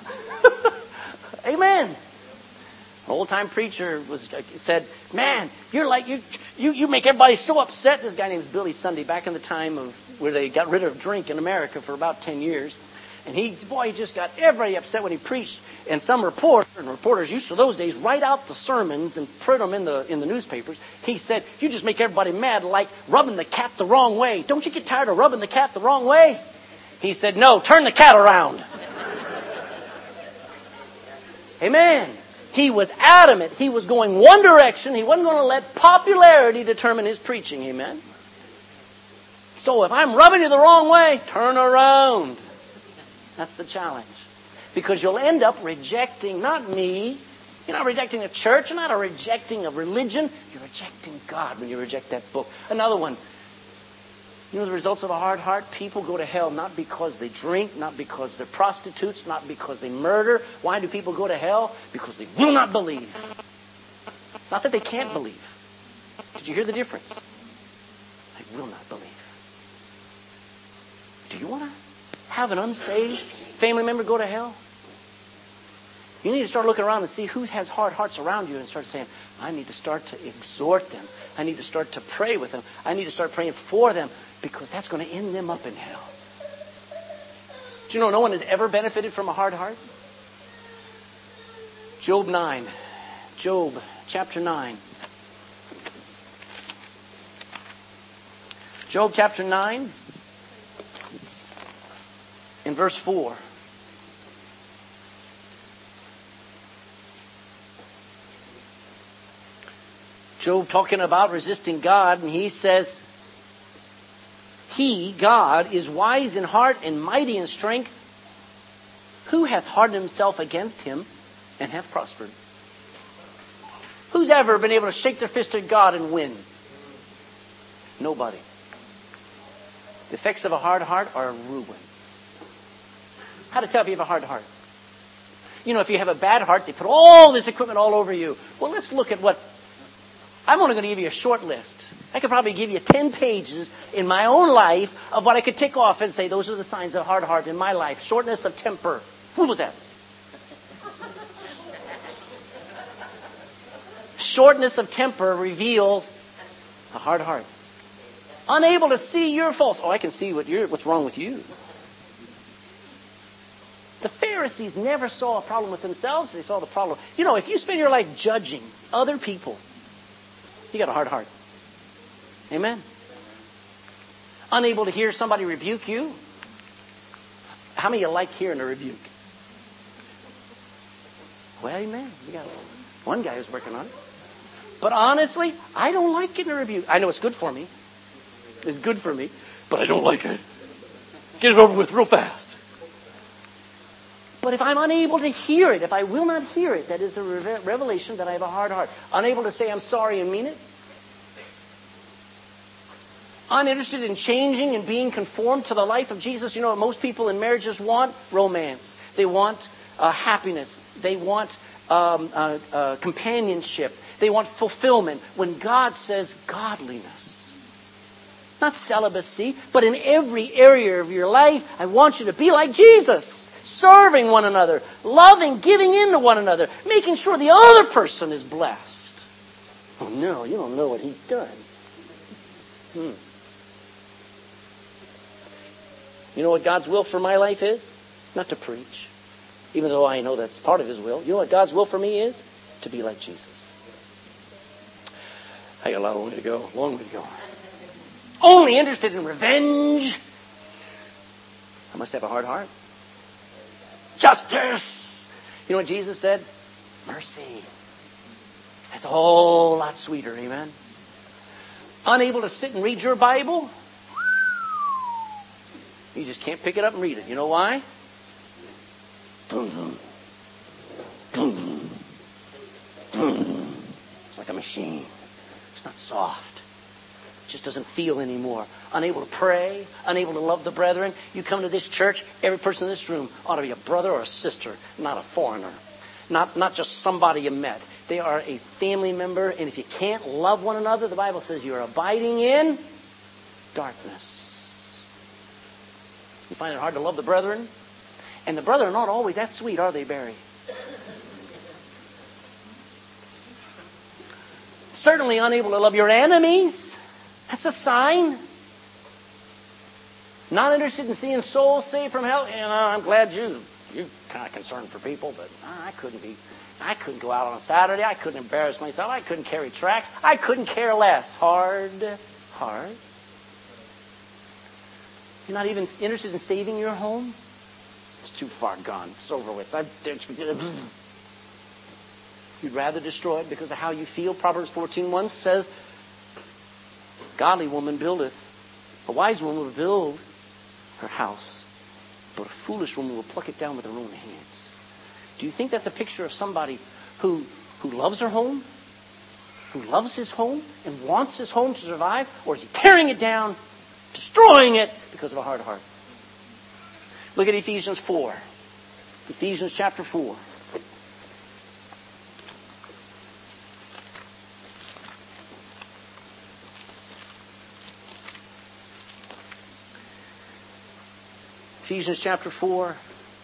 Amen. An old-time preacher was said, man, you're like, you, you, you make everybody so upset. This guy named Billy Sunday, back in the time of where they got rid of drink in America for about ten years. And he, boy, he just got everybody upset when he preached. And some reporter, and reporters used to those days write out the sermons and print them in the in the newspapers. He said, you just make everybody mad like rubbing the cat the wrong way. Don't you get tired of rubbing the cat the wrong way? He said, no, turn the cat around. Amen. He was adamant. He was going one direction. He wasn't going to let popularity determine his preaching. Amen. So if I'm rubbing you the wrong way, turn around. That's the challenge. Because you'll end up rejecting not me. You're not rejecting a church. You're not rejecting a religion. You're rejecting God when you reject that book. Another one. You know the results of a hard heart? People go to hell not because they drink, not because they're prostitutes, not because they murder. Why do people go to hell? Because they will not believe. It's not that they can't believe. Did you hear the difference? They will not believe. Do you want to have an unsaved family member go to hell? You need to start looking around and see who has hard hearts around you and start saying, I need to start to exhort them. I need to start to pray with them. I need to start praying for them because that's going to end them up in hell. Do you know no one has ever benefited from a hard heart? Job nine. Job chapter nine. Job chapter nine in verse four. Job talking about resisting God, and he says, He, God, is wise in heart and mighty in strength. Who hath hardened himself against him and hath prospered? Who's ever been able to shake their fist at God and win? Nobody. The effects of a hard heart are ruin. How to tell if you have a hard heart? You know, if you have a bad heart, they put all this equipment all over you. Well, let's look at what... I'm only going to give you a short list. I could probably give you ten pages in my own life of what I could tick off and say, those are the signs of a hard heart in my life. Shortness of temper. Who was that? Shortness of temper reveals a hard heart. Unable to see your faults. Oh, I can see what you're, what's wrong with you. The Pharisees never saw a problem with themselves. They saw the problem. You know, if you spend your life judging other people, you got a hard heart. Amen. Unable to hear somebody rebuke you. How many of you like hearing a rebuke? Well, amen. You got one guy who's working on it. But honestly, I don't like getting a rebuke. I know it's good for me. It's good for me. But I don't like it. Get it over with real fast. But if I'm unable to hear it, if I will not hear it, that is a revelation that I have a hard heart. Unable to say I'm sorry and mean it. Uninterested in changing and being conformed to the life of Jesus. You know what most people in marriages want? Romance. They want uh, happiness. They want um, uh, uh, companionship. They want fulfillment. When God says godliness. Not celibacy, but in every area of your life, I want you to be like Jesus. Serving one another, loving, giving in to one another, making sure the other person is blessed. Oh no, you don't know what he's done. Hmm. You know what God's will for my life is? Not to preach. Even though I know that's part of His will. You know what God's will for me is? To be like Jesus. I got a long way to go. Long way to go. Only interested in revenge. I must have a hard heart. Justice. You know what Jesus said? Mercy. That's a whole lot sweeter, amen? Unable to sit and read your Bible? You just can't pick it up and read it. You know why? It's like a machine. It's not soft. It just doesn't feel anymore. Unable to pray, unable to love the brethren. You come to this church, every person in this room ought to be a brother or a sister, not a foreigner. Not, not just somebody you met. They are a family member, and if you can't love one another, the Bible says you're abiding in darkness. You find it hard to love the brethren? And the brethren are not always that sweet, are they, Barry? Certainly unable to love your enemies. That's a sign. Not interested in seeing souls saved from hell. You know, I'm glad you you're kind of concerned for people, but I couldn't be. I couldn't go out on a Saturday. I couldn't embarrass myself. I couldn't carry tracts. I couldn't care less. Hard, hard. You're not even interested in saving your home? It's too far gone. It's over with. I've, you'd rather destroy it because of how you feel. Proverbs fourteen one says, godly woman buildeth. A wise woman will build her house but a foolish woman will pluck it down with her own hands. Do you think that's a picture of somebody who, who loves her home? Who loves his home and wants his home to survive? Or is he tearing it down, destroying it because of a hard heart? Look at Ephesians four. Ephesians chapter four. Ephesians chapter four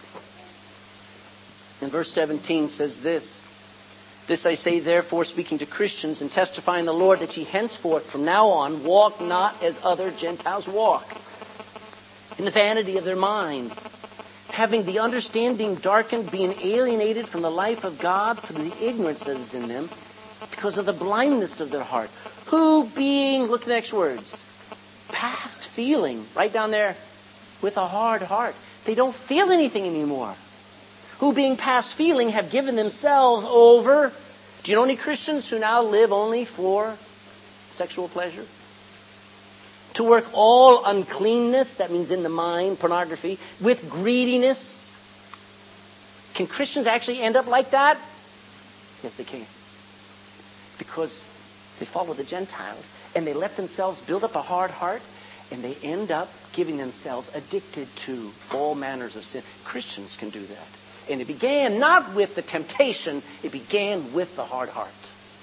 and verse seventeen says this. This I say, therefore, speaking to Christians and testifying the Lord, that ye henceforth from now on walk not as other Gentiles walk, in the vanity of their mind, having the understanding darkened, being alienated from the life of God through the ignorance that is in them, because of the blindness of their heart, who being, look at the next words, past feeling, right down there, with a hard heart. They don't feel anything anymore. Who being past feeling have given themselves over. Do you know any Christians who now live only for sexual pleasure? To work all uncleanness, that means in the mind, pornography, with greediness. Can Christians actually end up like that? Yes, they can. Because they follow the Gentiles and they let themselves build up a hard heart, and they end up giving themselves addicted to all manners of sin. Christians can do that. And it began not with the temptation, it began with the hard heart.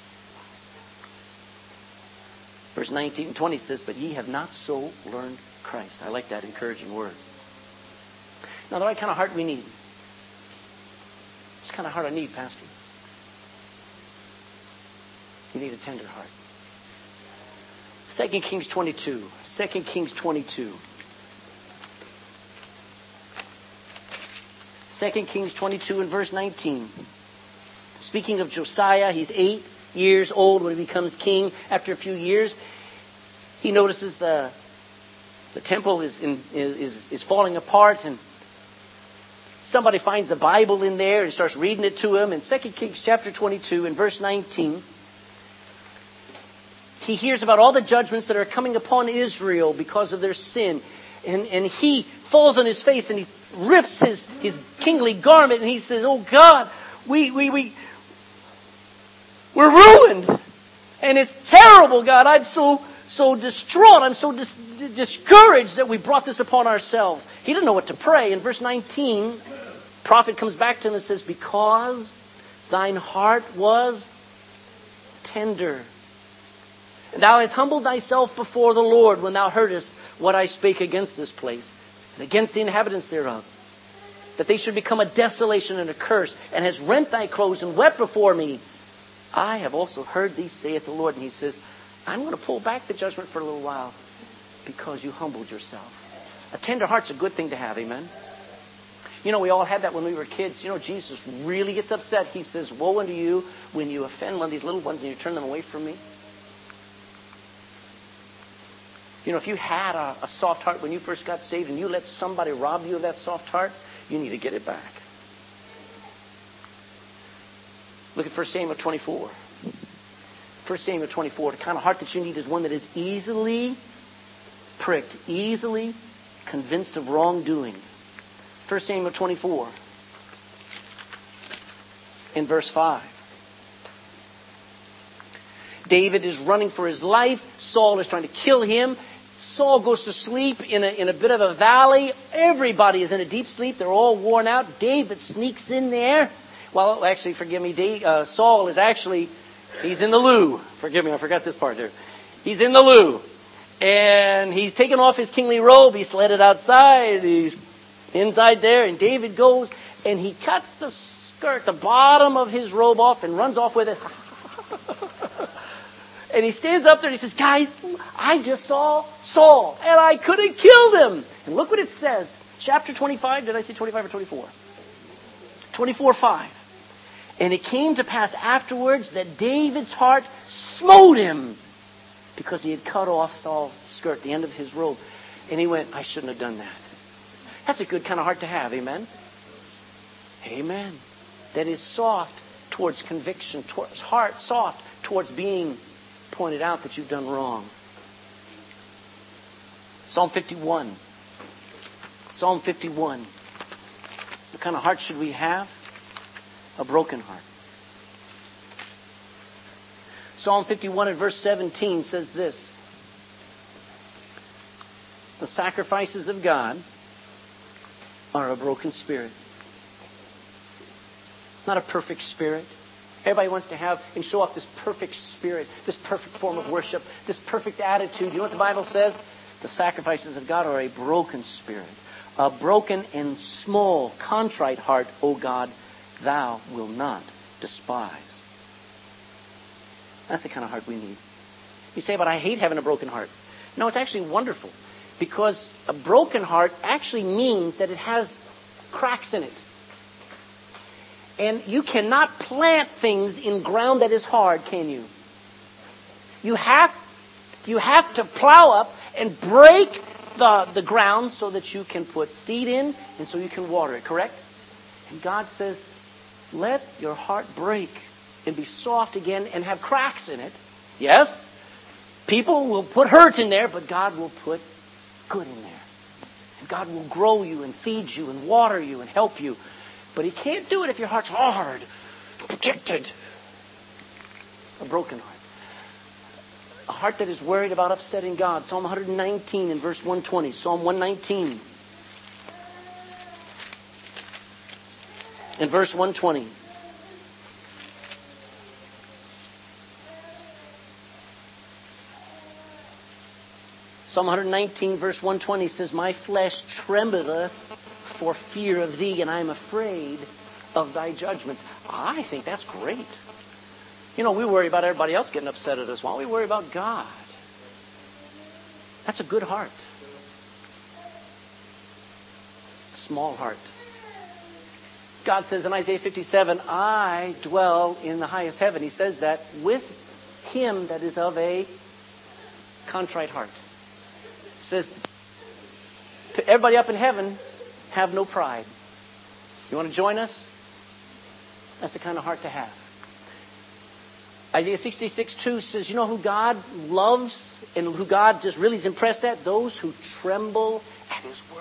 Verse nineteen and twenty says, but ye have not so learned Christ. I like that encouraging word. Now, the right kind of heart we need. What kind of heart I need, Pastor? You need a tender heart. Second Kings twenty-two. Second Kings twenty-two. Second Kings twenty-two and verse nineteen. Speaking of Josiah, he's eight years old when he becomes king. After a few years, he notices the the temple is in, is is falling apart, and somebody finds the Bible in there and starts reading it to him. In Second Kings chapter twenty-two and verse nineteen, he hears about all the judgments that are coming upon Israel because of their sin. And, and he falls on his face and he rips his, his kingly garment and he says, oh God, we, we, we, we're ruined. And it's terrible, God. I'm so, so distraught. I'm so dis- discouraged that we brought this upon ourselves. He didn't know what to pray. In verse nineteen, prophet comes back to him and says, because thine heart was tender. And thou hast humbled thyself before the Lord when thou heardest what I spake against this place and against the inhabitants thereof, that they should become a desolation and a curse, and hast rent thy clothes and wept before me. I have also heard thee, saith the Lord. And he says, I'm going to pull back the judgment for a little while because you humbled yourself. A tender heart's a good thing to have, amen? You know, we all had that when we were kids. You know, Jesus really gets upset. He says, woe unto you when you offend one of these little ones and you turn them away from me. You know, if you had a, a soft heart when you first got saved and you let somebody rob you of that soft heart, you need to get it back. Look at First Samuel twenty-four. First Samuel twenty-four. The kind of heart that you need is one that is easily pricked, easily convinced of wrongdoing. First Samuel twenty-four. In verse five. David is running for his life. Saul is trying to kill him. Saul goes to sleep in a, in a bit of a valley. Everybody is in a deep sleep. They're all worn out. David sneaks in there. Well, actually, forgive me. Dave, uh, Saul is actually, he's in the loo. Forgive me, I forgot this part there. He's in the loo. And he's taken off his kingly robe. He's led it outside. He's inside there. And David goes and he cuts the skirt, the bottom of his robe off and runs off with it. And he stands up there and he says, guys, I just saw Saul and I could have killed him. And look what it says. Chapter twenty-five. Did I say twenty-five or twenty-four? twenty-four five. And it came to pass afterwards that David's heart smote him because he had cut off Saul's skirt, the end of his robe. And he went, I shouldn't have done that. That's a good kind of heart to have. Amen? Amen. That is soft towards conviction, towards heart, soft towards being pointed out that you've done wrong. Psalm fifty-one. Psalm fifty-one. What kind of heart should we have? A broken heart. Psalm fifty-one and verse seventeen says this. The sacrifices of God are a broken spirit. Not a perfect spirit. Everybody wants to have and show off this perfect spirit, this perfect form of worship, this perfect attitude. You know what the Bible says? The sacrifices of God are a broken spirit. A broken and small, contrite heart, O God, thou wilt not despise. That's the kind of heart we need. You say, but I hate having a broken heart. No, it's actually wonderful. Because a broken heart actually means that it has cracks in it. And you cannot plant things in ground that is hard, can you? You have, you have to plow up and break the, the ground so that you can put seed in and so you can water it, correct? And God says, let your heart break and be soft again and have cracks in it. Yes, people will put hurt in there, but God will put good in there. And God will grow you and feed you and water you and help you. But He can't do it if your heart's hard, protected. A broken heart. A heart that is worried about upsetting God. Psalm one nineteen and verse one twenty. Psalm one nineteen. In verse one twenty. Psalm one nineteen verse one twenty says, my flesh trembleth for fear of thee, and I am afraid of thy judgments. I think that's great. You know, we worry about everybody else getting upset at us. Why don't we worry about God? That's a good heart. Small heart. God says in Isaiah fifty-seven, I dwell in the highest heaven. He says that with him that is of a contrite heart. He says, to everybody up in heaven, have no pride. You want to join us? That's the kind of heart to have. Isaiah sixty-six two says, you know who God loves and who God just really is impressed at? Those who tremble at His word.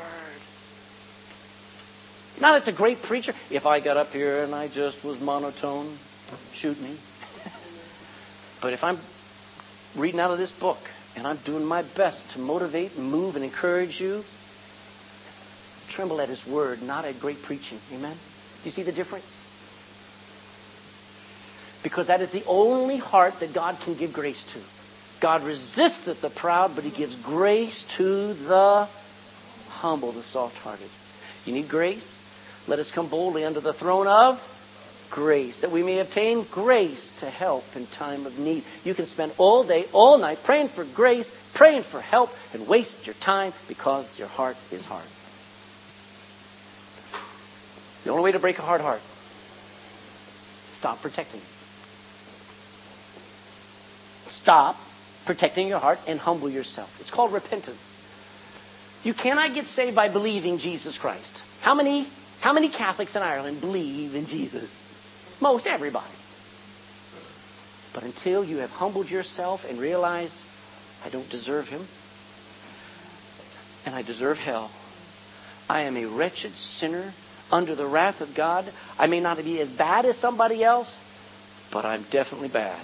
Not it's a great preacher. If I got up here and I just was monotone, shoot me. But if I'm reading out of this book and I'm doing my best to motivate and move and encourage you, tremble at His word, not at great preaching. Amen? Do you see the difference? Because that is the only heart that God can give grace to. God resists the proud, but He gives grace to the humble, the soft-hearted. You need grace? Let us come boldly under the throne of grace, that we may obtain grace to help in time of need. You can spend all day, all night praying for grace, praying for help, and waste your time because your heart is hard. The only way to break a hard heart, stop protecting it. Stop protecting your heart and humble yourself. It's called repentance. You cannot get saved by believing Jesus Christ. How many, how many Catholics in Ireland believe in Jesus? Most everybody. But until you have humbled yourself and realized, I don't deserve Him, and I deserve hell. I am a wretched sinner under the wrath of God. I may not be as bad as somebody else, but I'm definitely bad.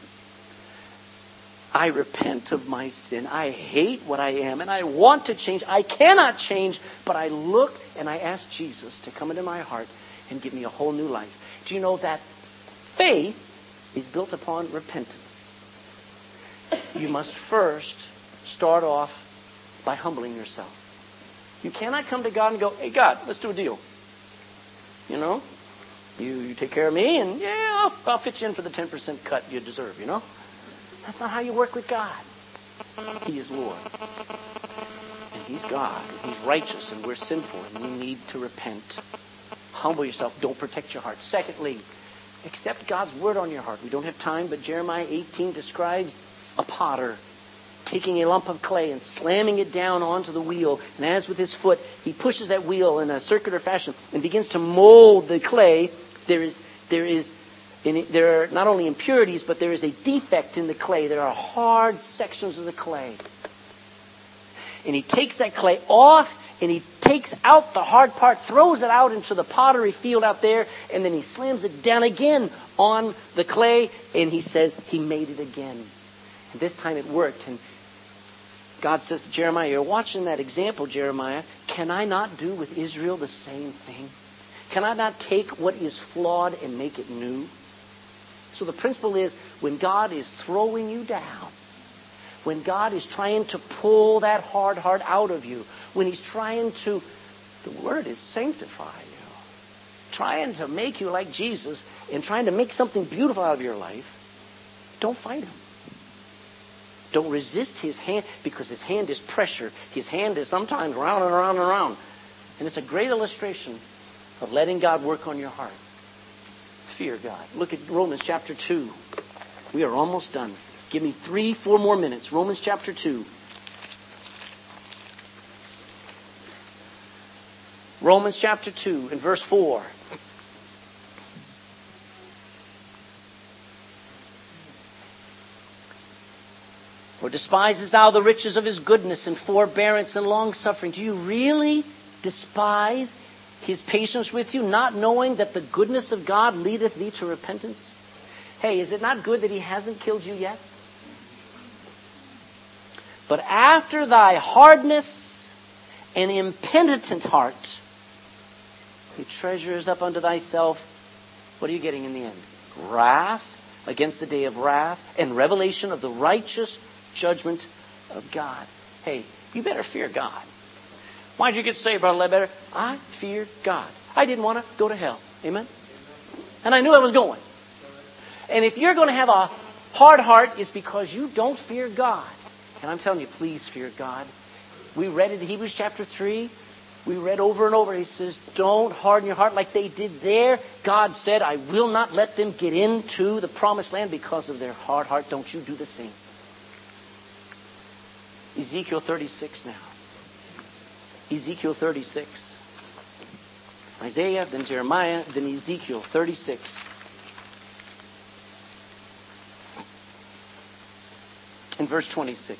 I repent of my sin. I hate what I am, and I want to change. I cannot change, but I look and I ask Jesus to come into my heart and give me a whole new life. Do you know that faith is built upon repentance? You must first start off by humbling yourself. You cannot come to God and go, hey, God, let's do a deal. You know, you, you take care of me, and yeah, I'll, I'll fit you in for the ten percent cut you deserve, you know. That's not how you work with God. He is Lord. And He's God. And He's righteous. And we're sinful. And we need to repent. Humble yourself. Don't protect your heart. Secondly, accept God's word on your heart. We don't have time, but Jeremiah eighteen describes a potter taking a lump of clay and slamming it down onto the wheel. And as with his foot, he pushes that wheel in a circular fashion and begins to mold the clay. There is, there is In it, there are not only impurities, but there is a defect in the clay. There are hard sections of the clay. And he takes that clay off and he takes out the hard part, throws it out into the pottery field out there, and then he slams it down again on the clay, and he says he made it again. And this time it worked. And God says to Jeremiah, you're watching that example, Jeremiah. Can I not do with Israel the same thing? Can I not take what is flawed and make it new? So the principle is, when God is throwing you down, when God is trying to pull that hard heart out of you, when He's trying to, the word is sanctify you, trying to make you like Jesus and trying to make something beautiful out of your life, don't fight Him. Don't resist His hand, because His hand is pressure. His hand is sometimes round and around and around. And it's a great illustration of letting God work on your heart. Fear God. Look at Romans chapter two. We are almost done. Give me three, four more minutes. Romans chapter two. Romans chapter two and verse four. Or despisest thou the riches of His goodness and forbearance and long-suffering? Do you really despise His patience with you, not knowing that the goodness of God leadeth thee to repentance? Hey, is it not good that He hasn't killed you yet? But after thy hardness and impenitent heart, He treasures up unto thyself, what are you getting in the end? Wrath against the day of wrath and revelation of the righteous judgment of God. Hey, you better fear God. Why did you get saved, Brother Ledbetter? I feared God. I didn't want to go to hell. Amen? And I knew I was going. And if you're going to have a hard heart, it's because you don't fear God. And I'm telling you, please fear God. We read it in Hebrews chapter three. We read over and over. He says, don't harden your heart like they did there. God said, I will not let them get into the promised land because of their hard heart. Don't you do the same. Ezekiel thirty-six now. Ezekiel thirty-six. Isaiah, then Jeremiah, then Ezekiel thirty-six. In verse twenty-six.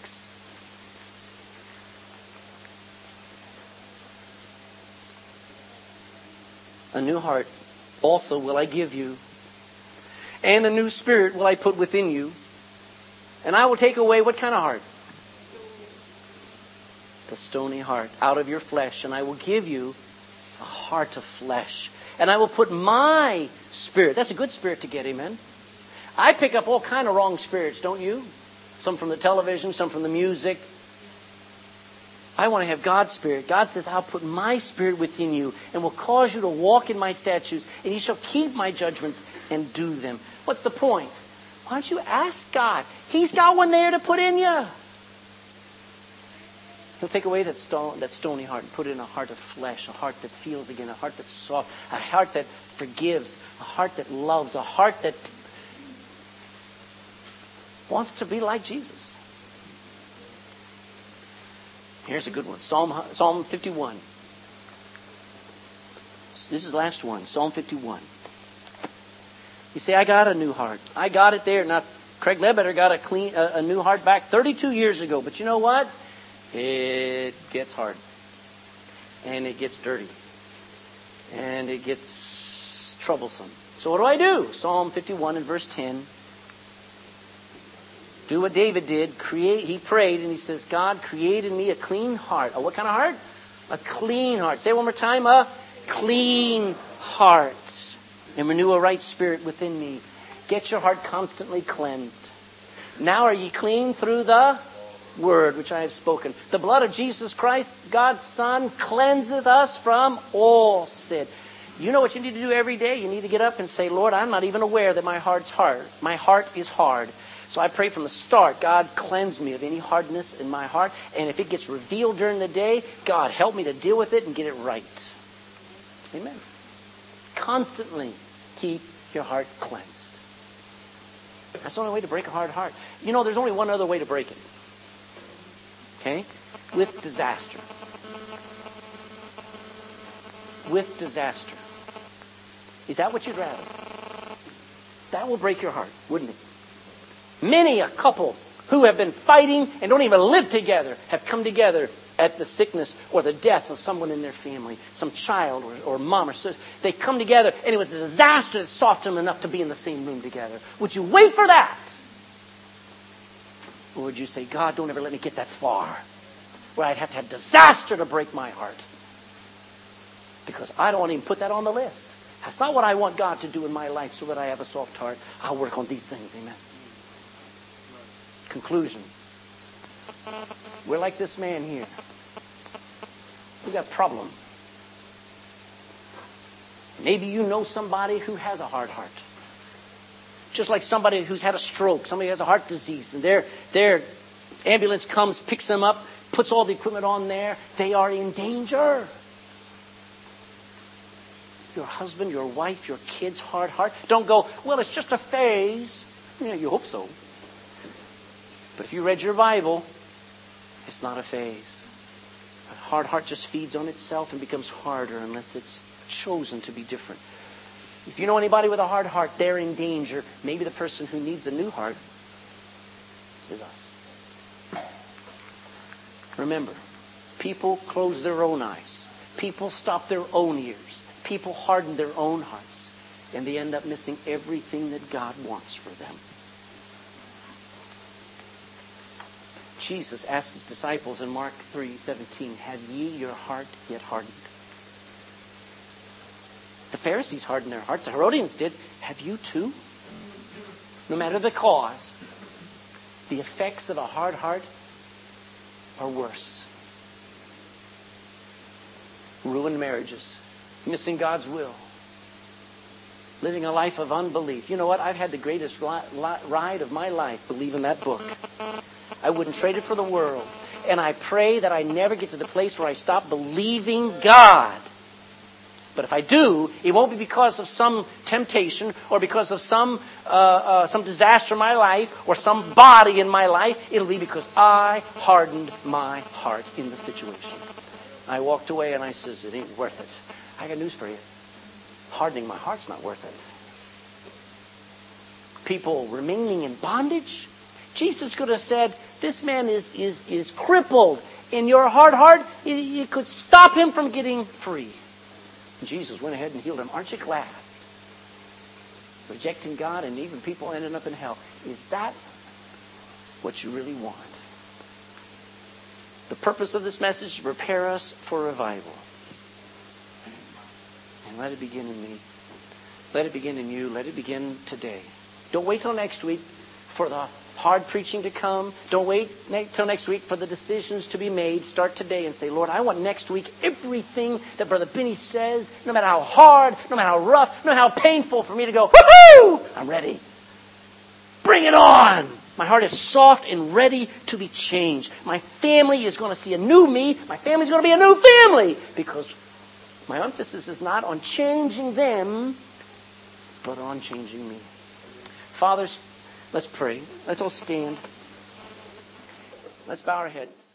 A new heart also will I give you, and a new spirit will I put within you, and I will take away what kind of heart? The stony heart out of your flesh, and I will give you a heart of flesh. And I will put my spirit. That's a good spirit to get, amen? I pick up all kind of wrong spirits, don't you? Some from the television, some from the music. I want to have God's spirit. God says, I'll put my spirit within you and will cause you to walk in my statutes, and you shall keep my judgments and do them. What's the point? Why don't you ask God? He's got one there to put in you. He'll take away that stone, that stony heart and put in a heart of flesh, a heart that feels again, a heart that's soft, a heart that forgives, a heart that loves, a heart that wants to be like Jesus. Here's a good one. Psalm, Psalm fifty-one. This is the last one. Psalm fifty-one. You say, I got a new heart. I got it there. Now, Craig Ledbetter got a clean, a, a new heart back thirty-two years ago. But you know what? It gets hard. And it gets dirty. And it gets troublesome. So what do I do? Psalm fifty-one and verse ten. Do what David did. Create. He prayed and he says, God, create in me a clean heart. A what kind of heart? A clean heart. Say it one more time. A clean heart. And renew a right spirit within me. Get your heart constantly cleansed. Now are ye clean through the word which I have spoken. The blood of Jesus Christ, God's Son, cleanseth us from all sin. You know what you need to do every day? You need to get up and say, Lord, I'm not even aware that my heart's hard. My heart is hard. So I pray from the start, God, cleanse me of any hardness in my heart. And if it gets revealed during the day, God, help me to deal with it and get it right. Amen. Constantly keep your heart cleansed. That's the only way to break a hard heart. You know, there's only one other way to break it. Okay? With disaster. With disaster. Is that what you'd rather? That will break your heart, wouldn't it? Many a couple who have been fighting and don't even live together have come together at the sickness or the death of someone in their family, some child or, or mom or sister. They come together, and it was a disaster that softened them enough to be in the same room together. Would you wait for that? Or would you say, God, don't ever let me get that far, where I'd have to have disaster to break my heart? Because I don't want to even put that on the list. That's not what I want God to do in my life so that I have a soft heart. I'll work on these things. Amen. Conclusion. We're like this man here. We've got a problem. Maybe you know somebody who has a hard heart. Just like somebody who's had a stroke, somebody who has a heart disease, and their, their ambulance comes, picks them up, puts all the equipment on there. They are in danger. Your husband, your wife, your kids' hard heart. Don't go, well, it's just a phase. Yeah, you hope so. But if you read your Bible, it's not a phase. A hard heart just feeds on itself and becomes harder unless it's chosen to be different. If you know anybody with a hard heart, they're in danger. Maybe the person who needs a new heart is us. Remember, people close their own eyes. People stop their own ears. People harden their own hearts. And they end up missing everything that God wants for them. Jesus asked his disciples in Mark three seventeen, have ye your heart yet hardened? The Pharisees hardened their hearts. The Herodians did. Have you too? No matter the cause, the effects of a hard heart are worse. Ruined marriages. Missing God's will. Living a life of unbelief. You know what? I've had the greatest li- li- ride of my life believing that book. I wouldn't trade it for the world. And I pray that I never get to the place where I stop believing God. But if I do, it won't be because of some temptation or because of some uh, uh, some disaster in my life or somebody in my life. It'll be because I hardened my heart in the situation. I walked away and I says, it ain't worth it. I got news for you. Hardening my heart's not worth it. People remaining in bondage. Jesus could have said, this man is, is, is crippled. In your hard heart, you, you could stop him from getting free. And Jesus went ahead and healed him. Aren't you glad? Rejecting God and even people ending up in hell. Is that what you really want? The purpose of this message is to prepare us for revival. And let it begin in me. Let it begin in you. Let it begin today. Don't wait till next week for the hard preaching to come. Don't wait ne- till next week for the decisions to be made. Start today and say, Lord, I want next week everything that Brother Benny says, no matter how hard, no matter how rough, no matter how painful, for me to go, woohoo! I'm ready. Bring it on. My heart is soft and ready to be changed. My family is going to see a new me. My family's going to be a new family. Because my emphasis is not on changing them, but on changing me. Fathers, let's pray. Let's all stand. Let's bow our heads.